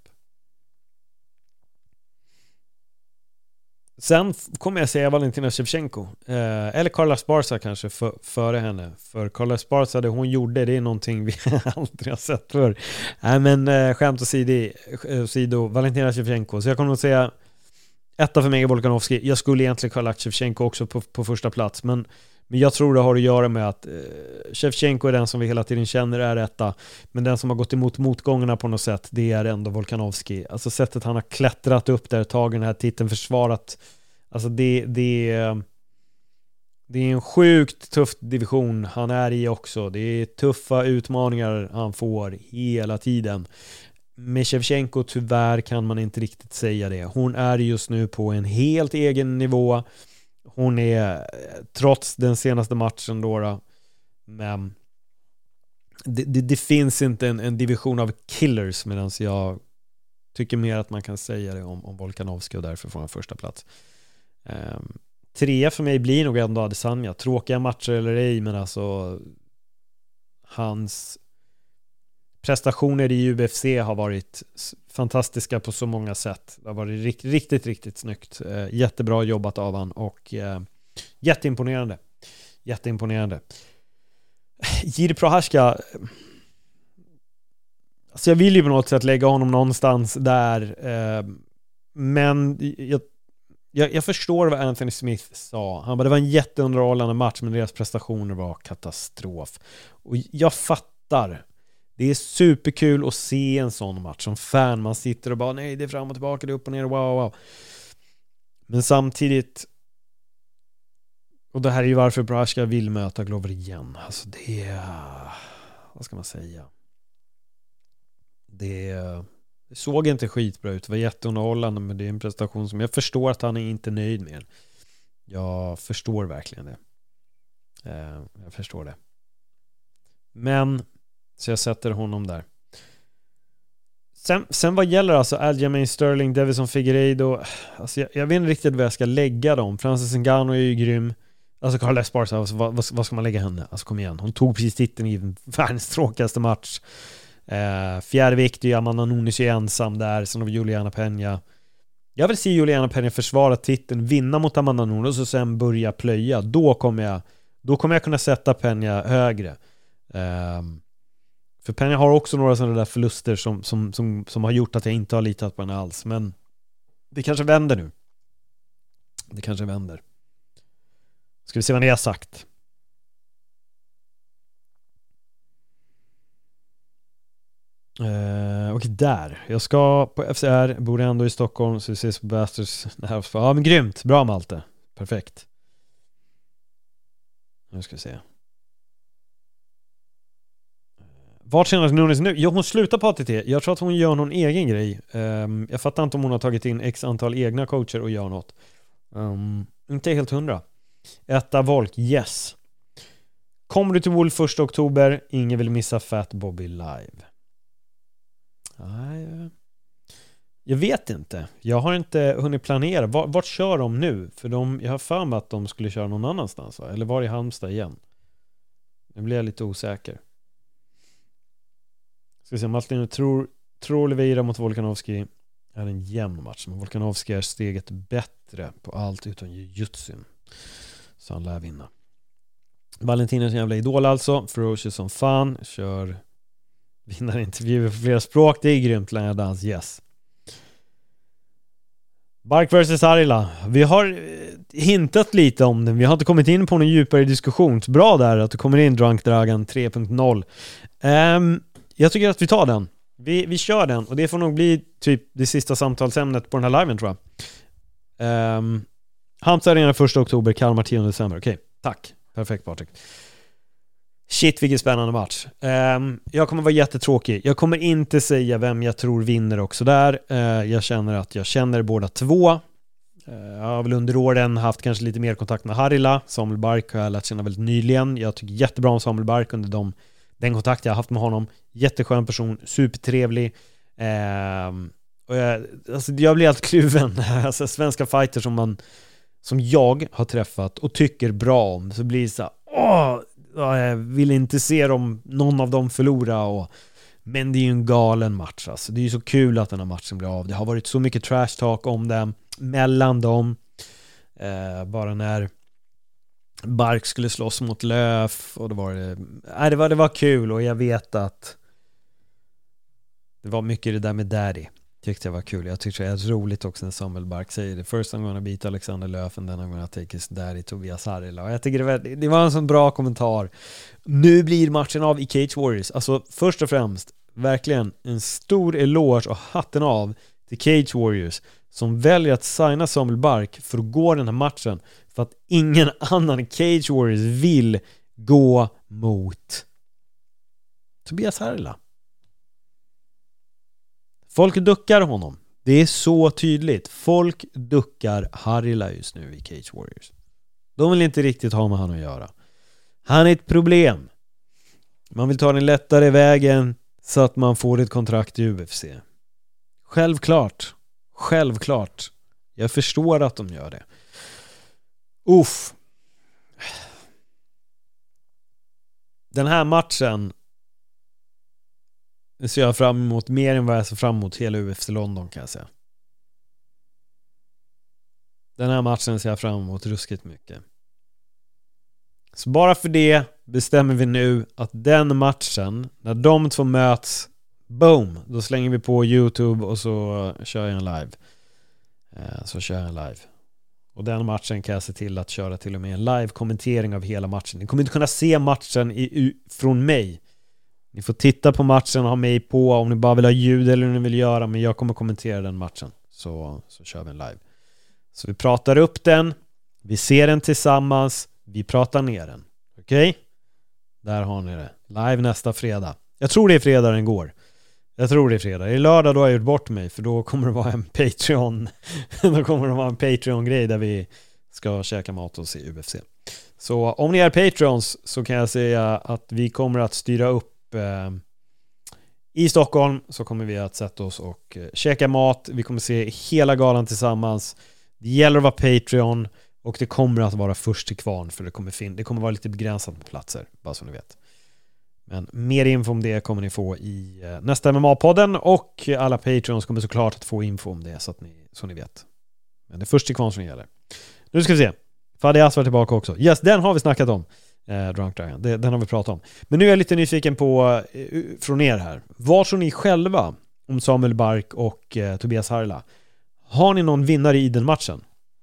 Sen kommer jag säga Valentina Shevchenko. Eller Carla Esparza kanske före henne. För Carla Esparza, det hon gjorde, det är någonting vi aldrig har sett förr. Men skämt åsido, Valentina Shevchenko. Så jag kommer att säga 1 för mig är Volkanovski. Jag skulle egentligen ha lagt Shevchenko också på första plats. Men jag tror det har att göra med att Shevchenko är den som vi hela tiden känner är 1. Men den som har gått emot motgångarna på något sätt, det är ändå Volkanovski. Alltså sättet han har klättrat upp där, tagit den här titeln, försvarat. Alltså det är en sjukt tuff division han är i också. Det är tuffa utmaningar han får hela tiden. Med Shevchenko tyvärr kan man inte riktigt säga det. Hon är just nu på en helt egen nivå. Hon är, trots den senaste matchen då, men det finns inte en division av killers, medan jag tycker mer att man kan säga det om Volkanovski, och därför får han första plats. 3 för mig blir nog ändå Adesanya. Tråkiga matcher eller ej, men alltså hans prestationer i UFC har varit fantastiska på så många sätt. Det har varit riktigt, riktigt snyggt. Jättebra jobbat av han, och jätteimponerande. Jiri Prochazka, alltså jag vill ju på något sätt lägga honom någonstans där, men jag förstår vad Anthony Smith sa. Han bara, det var en jätteunderhållande match, men deras prestationer var katastrof. Och jag fattar. Det är superkul att se en sån match som fan. Man sitter och bara, nej, det är fram och tillbaka, det är upp och ner, wow. Men samtidigt, Och det här är ju varför Prochazka vill möta Glover igen. Alltså det är... Vad ska man säga? Det såg inte skitbra ut. Det var jätteunderhållande, men det är en prestation som jag förstår att han är inte nöjd med. Jag förstår verkligen det. Jag förstår det. Men så jag sätter honom där. Sen vad gäller alltså Aljamain Sterling, Davison Figueiredo, alltså jag vet inte riktigt vad jag ska lägga dem. Francis Ngannou är ju grym. Alltså Carla Esparza, alltså, vad ska man lägga henne? Alltså kom igen, hon tog precis titeln i världens tråkigaste match. Fjärde viktig, Amanda Nunes är ensam där. Sen har vi Juliana Peña. Jag vill se Juliana Peña försvara titeln, vinna mot Amanda Nunes och sen börja plöja. Då kommer jag kunna sätta Peña högre. För Peña har också några sådana där förluster som har gjort att jag inte har litat på henne alls. Men det kanske vänder nu. Det kanske vänder. Ska vi se vad ni har sagt. Okej, där. Jag ska på FCR, bor ändå i Stockholm, så vi ses på Bastards. Ja, men grymt. Bra Malte. Perfekt. Nu ska vi se. Vart känner Nunes nu? Jo, hon slutar på ATT. Jag tror att hon gör någon egen grej. Jag fattar inte om hon har tagit in x antal egna coacher och gör något. Inte helt 100. Etta Volk, yes. Kommer du till Wolf 1 oktober? Ingen vill missa Fat Bobby live. Nej, jag vet inte. Jag har inte hunnit planera. Vart kör de nu? För jag har för mig att de skulle köra någon annanstans, va? Eller var i Halmstad igen? Nu blir jag lite osäker. Ska vi se, Martin tror Oliveira mot Volkanovski är en jämn match. Men Volkanovski är steget bättre på allt utom jiu-jitsun. Så han lär vinna. Valentinos jävla idol alltså. Ferocious som fan. Kör vinnareintervjuer på flera språk. Det är grymt. Länge dans, yes. Bark vs. Arila. Vi har hintat lite om den. Vi har inte kommit in på någon djupare diskussion. Så bra där att du kommer in, Drunk Dragon 3.0. Jag tycker att vi tar den. Vi kör den. Och det får nog bli typ det sista samtalsämnet på den här liven, tror jag. Halmstad Arena 1 oktober, Kalmar 10 december. Okej, tack. Perfekt, Patrik. Shit, vilken spännande match. Jag kommer vara jättetråkig. Jag kommer inte säga vem jag tror vinner också där. Jag känner att jag känner båda två. Jag har väl under åren haft kanske lite mer kontakt med Harila. Samuel Bark har jag lärt känna väldigt nyligen. Jag tycker jättebra om Samuel Bark under den kontakt jag har haft med honom. Jätteskön person, supertrevlig. Och jag blir helt kluven. Alltså, svenska fighters som jag har träffat och tycker bra om, så blir det så jag vill inte se någon av dem förlora. Men det är ju en galen match. Alltså. Det är ju så kul att den här matchen blir av. Det har varit så mycket trash talk om dem mellan dem. Bara när Bark skulle slåss mot Löf, och det var kul. Och jag vet att det var mycket det där med Daddy. Tyckte jag var kul. Jag tyckte det är roligt också när Samuel Bark säger det. First I'm gonna beat Alexander Löf and then I'm gonna take his daddy Tobias Harila. Och jag tycker det var en sån bra kommentar. Nu blir matchen av i Cage Warriors. Alltså först och främst verkligen en stor eloge och hatten av till Cage Warriors som väljer att signa Samuel Bark för att gå den här matchen, för att ingen annan i Cage Warriors vill gå mot Tobias Harila. Folk duckar honom. Det är så tydligt. Folk duckar Harila just nu i Cage Warriors. De vill inte riktigt ha med han att göra. Han är ett problem. Man vill ta den lättare vägen så att man får ett kontrakt i UFC. Självklart. Jag förstår att de gör det. Uff. Den här matchen ser jag fram emot mer än vad jag ser fram emot hela UFC London, kan jag säga. Den här matchen ser jag fram emot ruskigt mycket. Så bara för det bestämmer vi nu att den matchen, när de två möts, boom, då slänger vi på YouTube och så kör jag en live. Och den matchen kan jag se till att köra till och med en live-kommentering av hela matchen. Ni kommer inte kunna se matchen från mig. Ni får titta på matchen och ha mig på om ni bara vill ha ljud eller hur ni vill göra, men jag kommer kommentera den matchen. Så kör vi en live. Så vi pratar upp den, vi ser den tillsammans, Vi pratar ner den. Okej? Där har ni det. Live nästa fredag. Jag tror det är fredag den går. Jag tror det är fredag. I lördag då har jag gjort bort mig, för då kommer det vara en Patreon. Då kommer det vara en Patreon-grej där vi ska käka mat och se UFC. Så om ni är Patrons så kan jag säga att vi kommer att styra upp i Stockholm, så kommer vi att sätta oss och käka mat. Vi kommer se hela galan tillsammans. Det gäller att vara Patreon, och det kommer att vara först till kvarn, för det kommer vara lite begränsat på platser, bara så ni vet. Men mer info om det kommer ni få i nästa MMA-podden, och alla Patreons kommer såklart att få info om det, så ni vet. Men det är först till kvarn som gäller. Nu ska vi se. Fadi Asvar tillbaka också. Yes, den har vi snackat om. Drunk Dragon. Den har vi pratat om. Men nu är jag lite nyfiken på från er här. Vad tror ni själva om Samuel Bark och Tobias Harila? Har ni någon vinnare i den matchen?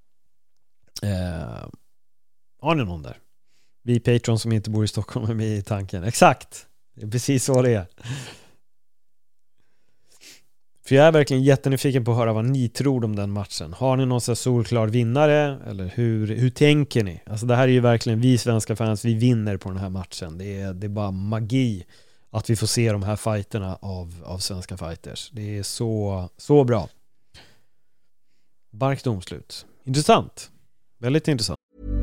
Har ni någon där? Vi Patreon som inte bor i Stockholm är med i tanken. Exakt. Det är precis så det är. För jag är verkligen jättenyfiken på att höra vad ni tror om den matchen. Har ni någon så solklar vinnare? Eller hur tänker ni? Alltså det här är ju verkligen vi svenska fans. Vi vinner på den här matchen. Det är bara magi att vi får se de här fighterna av svenska fighters. Det är så bra. Bark domslut. Intressant. Väldigt intressant.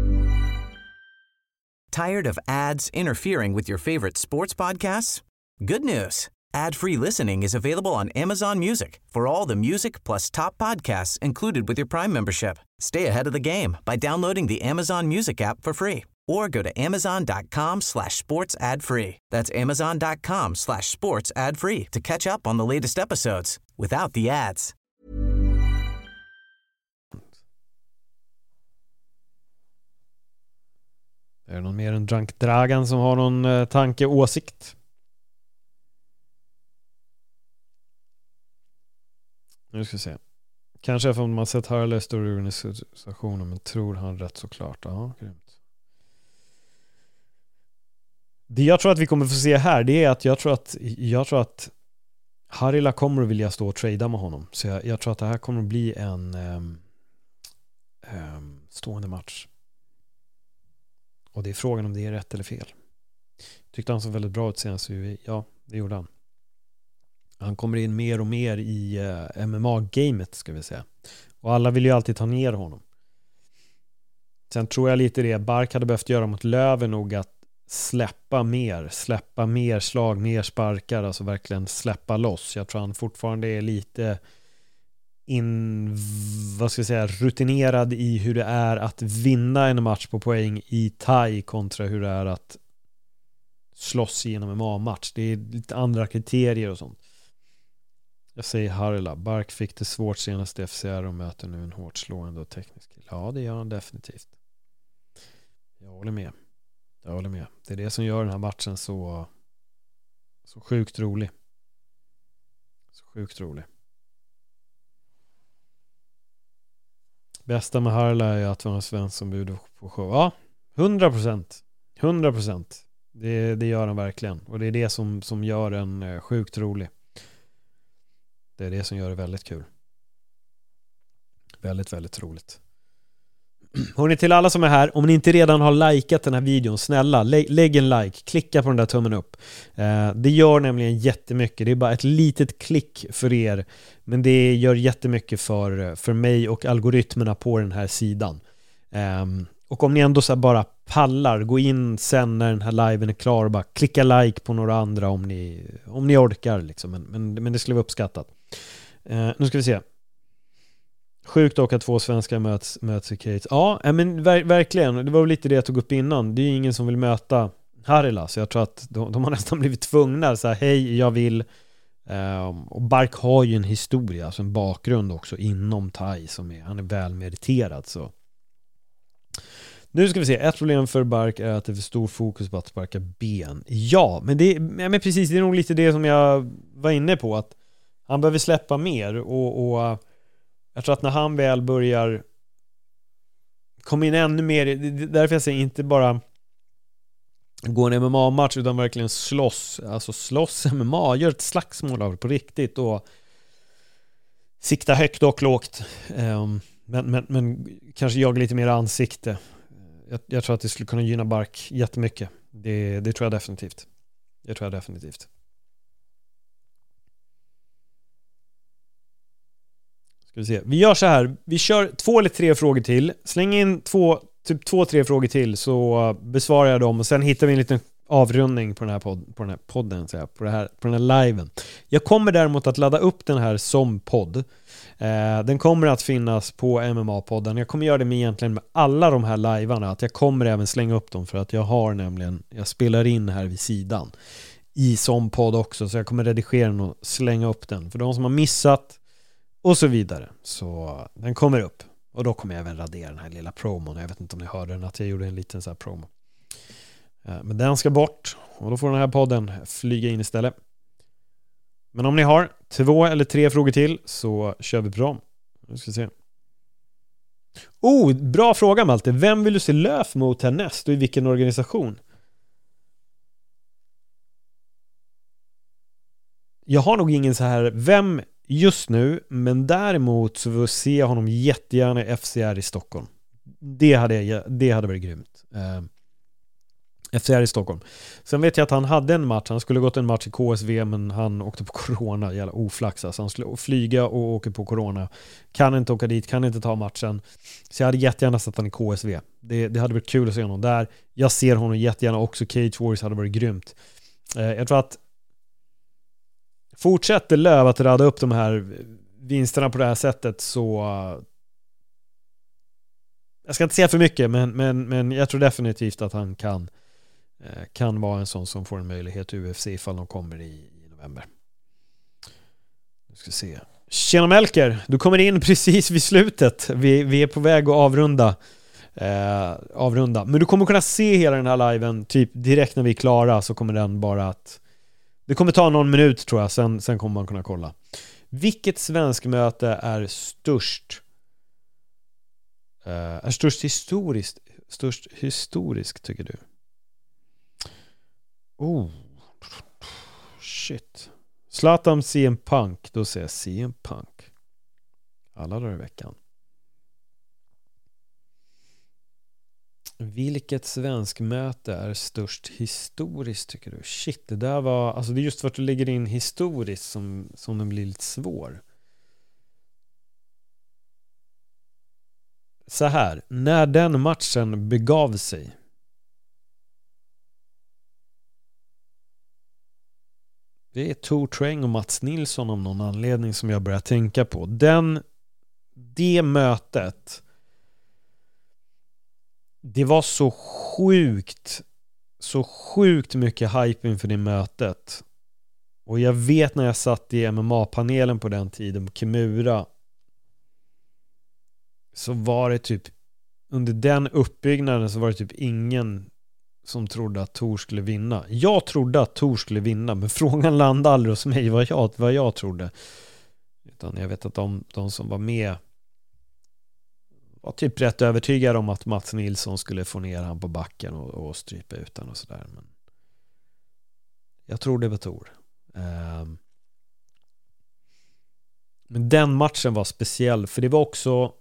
Tired of ads interfering with your favorite sports podcasts? Good news. Ad-free listening is available on Amazon Music for all the music plus top podcasts included with your Prime membership. Stay ahead of the game by downloading the Amazon Music app for free or go to amazon.com/sports ad free. That's amazon.com/sports ad free to catch up on the latest episodes without the ads. Är det någon mer än Drunk Dragon som har någon tanke, åsikt? Nu ska vi se. Kanske för att man sett Harley stor organisationen, men tror han rätt såklart. Ja, grymt. Det jag tror att vi kommer få se här, det är att jag tror att Harila kommer att vilja stå och trada med honom. Så jag tror att det här kommer att bli en stående match. Och det är frågan om det är rätt eller fel. Tyckte han så väldigt bra ut senast. Ja, det gjorde han. Han kommer in mer och mer i MMA-gamet, ska vi säga. Och alla vill ju alltid ta ner honom. Sen tror jag lite det Bark hade behövt göra mot Löven nog, att släppa mer slag, mer sparkar, alltså verkligen släppa loss. Jag tror han fortfarande är lite rutinerad i hur det är att vinna en match på poäng i thai kontra hur det är att slåss i en MMA-match. Det är lite andra kriterier och sånt. Jag säger Harila. Bark fick det svårt senast i FCR och möter nu en hårt slående och teknisk kill. Ja, det gör han definitivt. Jag håller med. Det är det som gör den här matchen så sjukt rolig. Bästa med Harila är att vara en svensk som bjuder på show. Ja, 100%. Det gör han verkligen. Och det är det som gör en sjukt rolig. Det är det som gör det väldigt kul. Väldigt, väldigt roligt. Hörrni, till alla som är här, om ni inte redan har likat den här videon, snälla, lägg en like, klicka på den där tummen upp. Det gör nämligen jättemycket. Det är bara ett litet klick för er, men det gör jättemycket för mig och algoritmerna på den här sidan. Och om ni ändå så bara pallar, gå in sen när den här liven är klar och bara klicka like på några andra om ni orkar liksom. Men det skulle vara uppskattat. Nu ska vi se. Sjukt dock att 2 svenskar möts i Cage. Ja, men verkligen. Det var lite det jag tog upp innan. Det är ju ingen som vill möta Harila, så jag tror att de har nästan blivit tvungna. Så här, hej, jag vill. Och Bark har ju en historia, alltså en bakgrund också inom thai han är väl meriterad. Så nu ska vi se. Ett problem för Bark är att det är för stor fokus på att sparka ben. Ja, men precis, det är nog lite det som jag var inne på, att han behöver släppa mer och jag tror att när han väl börjar komma in ännu mer, därför jag säger inte bara gå en MMA-match utan verkligen slåss MMA, gör ett slagsmål av det på riktigt och sikta högt och lågt, men kanske jaga lite mer ansikte. jag tror att det skulle kunna gynna Bark jättemycket. Det tror jag definitivt. Ska vi se. Vi gör så här. Vi kör 2 eller 3 frågor till. Släng in 2-3 frågor till, så besvarar jag dem. Och sen hittar vi en liten avrundning på den här podden, på den här liven. Jag kommer däremot att ladda upp den här som podd. Den kommer att finnas på MMA-podden. Jag kommer göra det egentligen med alla de här livearna. Att jag kommer även slänga upp dem, för att jag spelar in här vid sidan i som podd också. Så jag kommer redigera den och slänga upp den för de som har missat och så vidare. Så den kommer upp. Och då kommer jag även radera den här lilla promon. Jag vet inte om ni hörde den, att jag gjorde en liten så här promo. Men den ska bort. Och då får den här podden flyga in istället. Men om ni har 2 eller 3 frågor till, så kör vi på dem. Nu ska vi se. Bra fråga, Malte. Vem vill du se Löf mot härnäst och i vilken organisation? Jag har nog ingen så här vem just nu, men däremot så vill jag se honom jättegärna i FCR i Stockholm. Det hade varit grymt. FCR i Stockholm. Sen vet jag att han hade en match. Han skulle gått en match i KSV, men han åkte på corona. Jävla oflax. Så han skulle flyga och åka på corona. Kan inte åka dit, kan inte ta matchen. Så jag hade jättegärna sett han i KSV. Det hade varit kul att se honom där. Jag ser honom jättegärna också. Cage Warriors hade varit grymt. Jag tror att fortsätter Löv att rada upp de här vinsterna på det här sättet, så jag ska inte säga för mycket, men jag tror definitivt att han kan vara en sån som får en möjlighet i UFC ifall de kommer i november. Nu ska vi se. Tjena Melker, du kommer in precis vid slutet. Vi är på väg att avrunda. Men du kommer kunna se hela den här liven typ direkt när vi är klara, så kommer den bara att... Det kommer ta någon minut tror jag, sen kommer man kunna kolla. Vilket svensk möte är störst? Är störst historiskt tycker du? Shit. Zlatan CM Punk, då säger jag CM Punk. Alla dagar i veckan. Vilket svensk möte är störst historiskt tycker du? Shit, det där var... Alltså det är just för att du lägger in historiskt som den blir lite svår. Så här, när den matchen begav sig. Det är Tor Träng och Mats Nilsson om någon anledning som jag börjar tänka på. Det mötet, det var så sjukt mycket hype inför det mötet. Och jag vet när jag satt i MMA-panelen på den tiden på Kimura, så var det typ under den uppbyggnaden så var det typ ingen som trodde att Tor skulle vinna. Jag trodde att Tor skulle vinna, men frågan landade aldrig hos mig vad jag trodde. Utan jag vet att de som var med var typ rätt övertygade om att Mats Nilsson skulle få ner han på backen och strypa ut han och sådär. Men jag tror det var Tor. Men den matchen var speciell, för det var också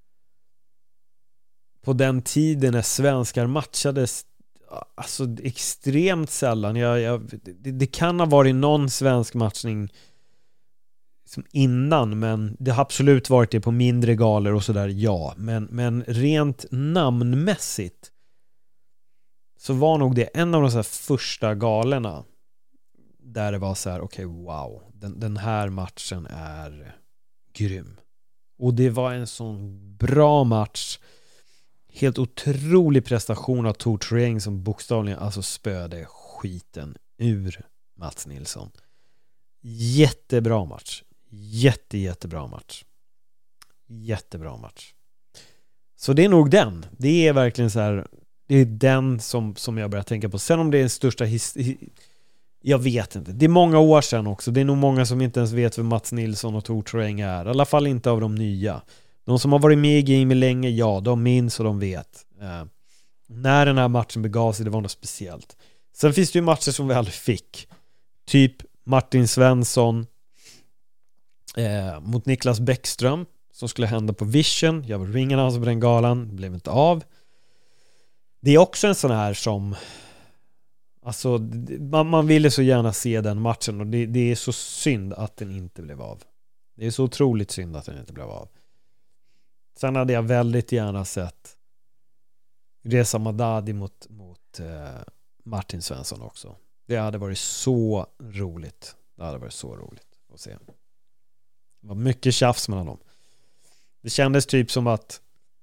på den tiden när svenskar matchades alltså extremt sällan. Det kan ha varit någon svensk matchning som innan, men det har absolut varit det på mindre galor och sådär, ja. Men rent namnmässigt så var nog det en av de så här första galorna där det var så här: okej, wow, den här matchen är grym. Och det var en sån bra match. Helt otrolig prestation av Tor Träng som bokstavligen alltså spöde skiten ur Mats Nilsson. Jättebra match. Jättebra match. Jättebra match. Så det är nog den. Det är verkligen så här, det är den som jag börjar tänka på. Sen om det är den största jag vet inte. Det är många år sedan också. Det är nog många som inte ens vet vem Mats Nilsson och Tor Träng är. I alla fall inte av de nya. De som har varit med i game länge, ja, de minns och de vet. När den här matchen begav sig, det var något speciellt. Sen finns det ju matcher som vi aldrig fick. Typ Martin Svensson mot Niklas Bäckström som skulle hända på Vision. Jag var ringen alltså på den galan, blev inte av. Det är också en sån här som, alltså man ville så gärna se den matchen, och det är så synd att den inte blev av. Det är så otroligt synd att den inte blev av. Sen hade jag väldigt gärna sett Reza Madadi mot Martin Svensson också. Det hade varit så roligt. Det hade varit så roligt att se. Det var mycket tjafs mellan dem. Det kändes typ som att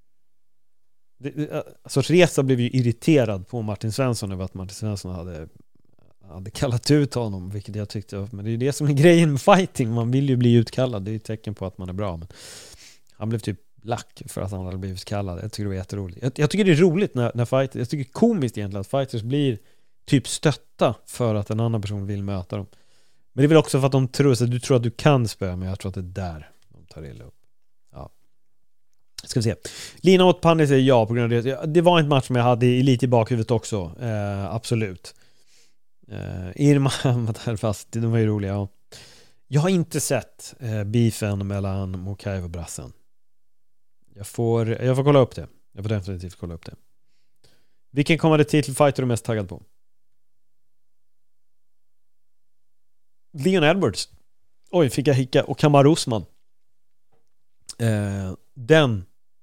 alltså Reza blev ju irriterad på Martin Svensson över att Martin Svensson hade kallat ut honom, vilket jag tyckte, men det är ju det som är grejen med fighting. Man vill ju bli utkallad, det är ju ett tecken på att man är bra, men han blev typ lack för att han hade blivit kallad. Jag tycker det var jätteroligt. Jag tycker det är roligt när fighters, jag tycker det är komiskt egentligen att fighters blir typ stötta för att en annan person vill möta dem. Men det är väl också för att de tror, så du tror att du kan spöa, men jag tror att det är där de tar illa upp. Ja. Ska vi se. Lina åt Panni säger ja på grund av det. Det var en match som jag hade lite i bakhuvudet också. Absolut. Irma där fast, de var ju roliga. Ja. Jag har inte sett beefen mellan Mokaev och Brassen. Jag får kolla upp det. Jag får definitivt kolla upp det. Vilken kommande titelfighter är du mest taggad på? Leon Edwards. Oj, fick jag hicka. Och Kamaru Usman. Den.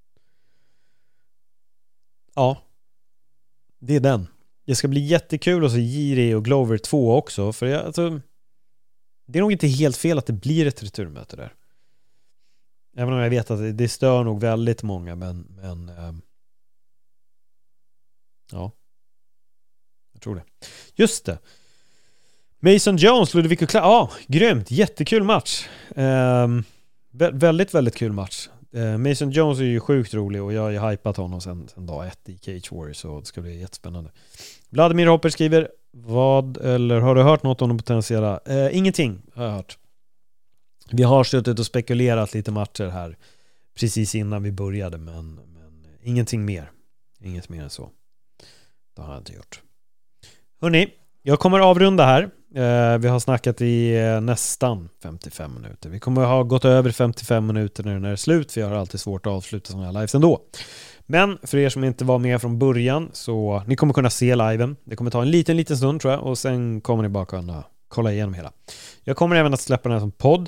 Ja. Det är den. Det ska bli jättekul att se Jiri och Glover 2 också. För det är nog inte helt fel att det blir ett returmöte där. Även om jag vet att det stör nog väldigt många. Men ja. Jag tror det. Just det. Mason Jones, Ludovico Kla. Ja, grymt. Jättekul match. Väldigt, väldigt kul match. Mason Jones är ju sjukt rolig och jag har ju hypat honom sen dag 1 i Cage Warriors, så det ska bli jättespännande. Vladimir Hopper skriver, har du hört något om de potentiella? Ingenting har jag hört. Vi har suttit och spekulerat lite matcher här precis innan vi började, men ingenting mer. Inget mer än så. Det har jag inte gjort. Hörrni, jag kommer avrunda här. Vi har snackat i nästan 55 minuter. Vi kommer ha gått över 55 minuter när det är slut. För jag har alltid svårt att avsluta sådana här lives ändå. Men för er som inte var med från början, så ni kommer kunna se liven. Det kommer ta en liten stund tror jag. Och sen kommer ni bara kunna kolla igenom hela. Jag kommer även att släppa den här som podd.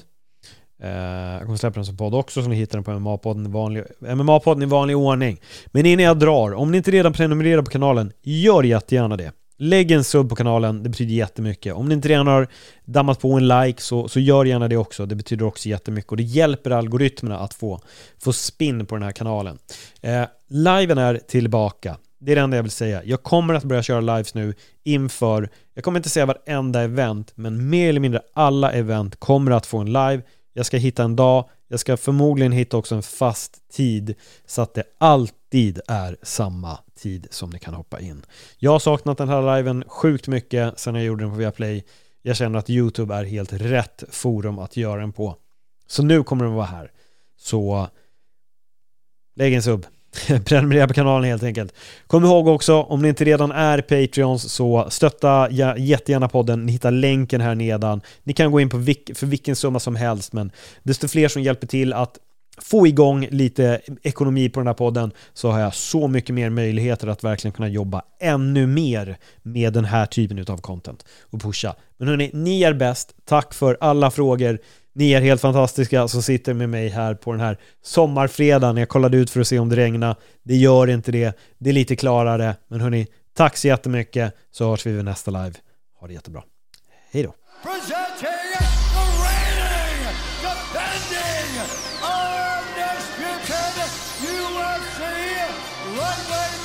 Jag kommer släppa den som podd också, så ni hittar den på MMA-podden i vanlig ordning. Men innan jag drar, om ni inte redan prenumererar på kanalen, gör jättegärna det. Lägg en sub på kanalen, det betyder jättemycket. Om ni inte redan har dammat på en like, så gör gärna det också. Det betyder också jättemycket och det hjälper algoritmerna att få spin på den här kanalen. Liven är tillbaka. Det är det enda jag vill säga. Jag kommer att börja köra lives nu inför, jag kommer inte säga varenda event, men mer eller mindre alla event kommer att få en live. Jag ska hitta en dag. Jag ska förmodligen hitta också en fast tid, så att det alltid är samma tid som ni kan hoppa in. Jag har saknat den här liven sjukt mycket sen jag gjorde den på Viaplay. Jag känner att YouTube är helt rätt forum att göra den på. Så nu kommer den vara här. Så lägg en sub. Prenumerera på kanalen helt enkelt. Kom ihåg också, om ni inte redan är Patreons, så stötta jättegärna podden. Ni hittar länken här nedan. Ni kan gå in på för vilken summa som helst, men desto fler som hjälper till att få igång lite ekonomi på den här podden, så har jag så mycket mer möjligheter att verkligen kunna jobba ännu mer med den här typen av content och pusha. Men hörni, ni är bäst. Tack för alla frågor. Ni är helt fantastiska som sitter med mig här på den här sommarfredagen. Jag kollade ut för att se om det regnar. Det gör inte det. Det är lite klarare. Men hörni, tack så jättemycket, så hörs vi vid nästa live. Ha det jättebra. Hej då. Presenting the reigning, defending, undisputed UFC lightweight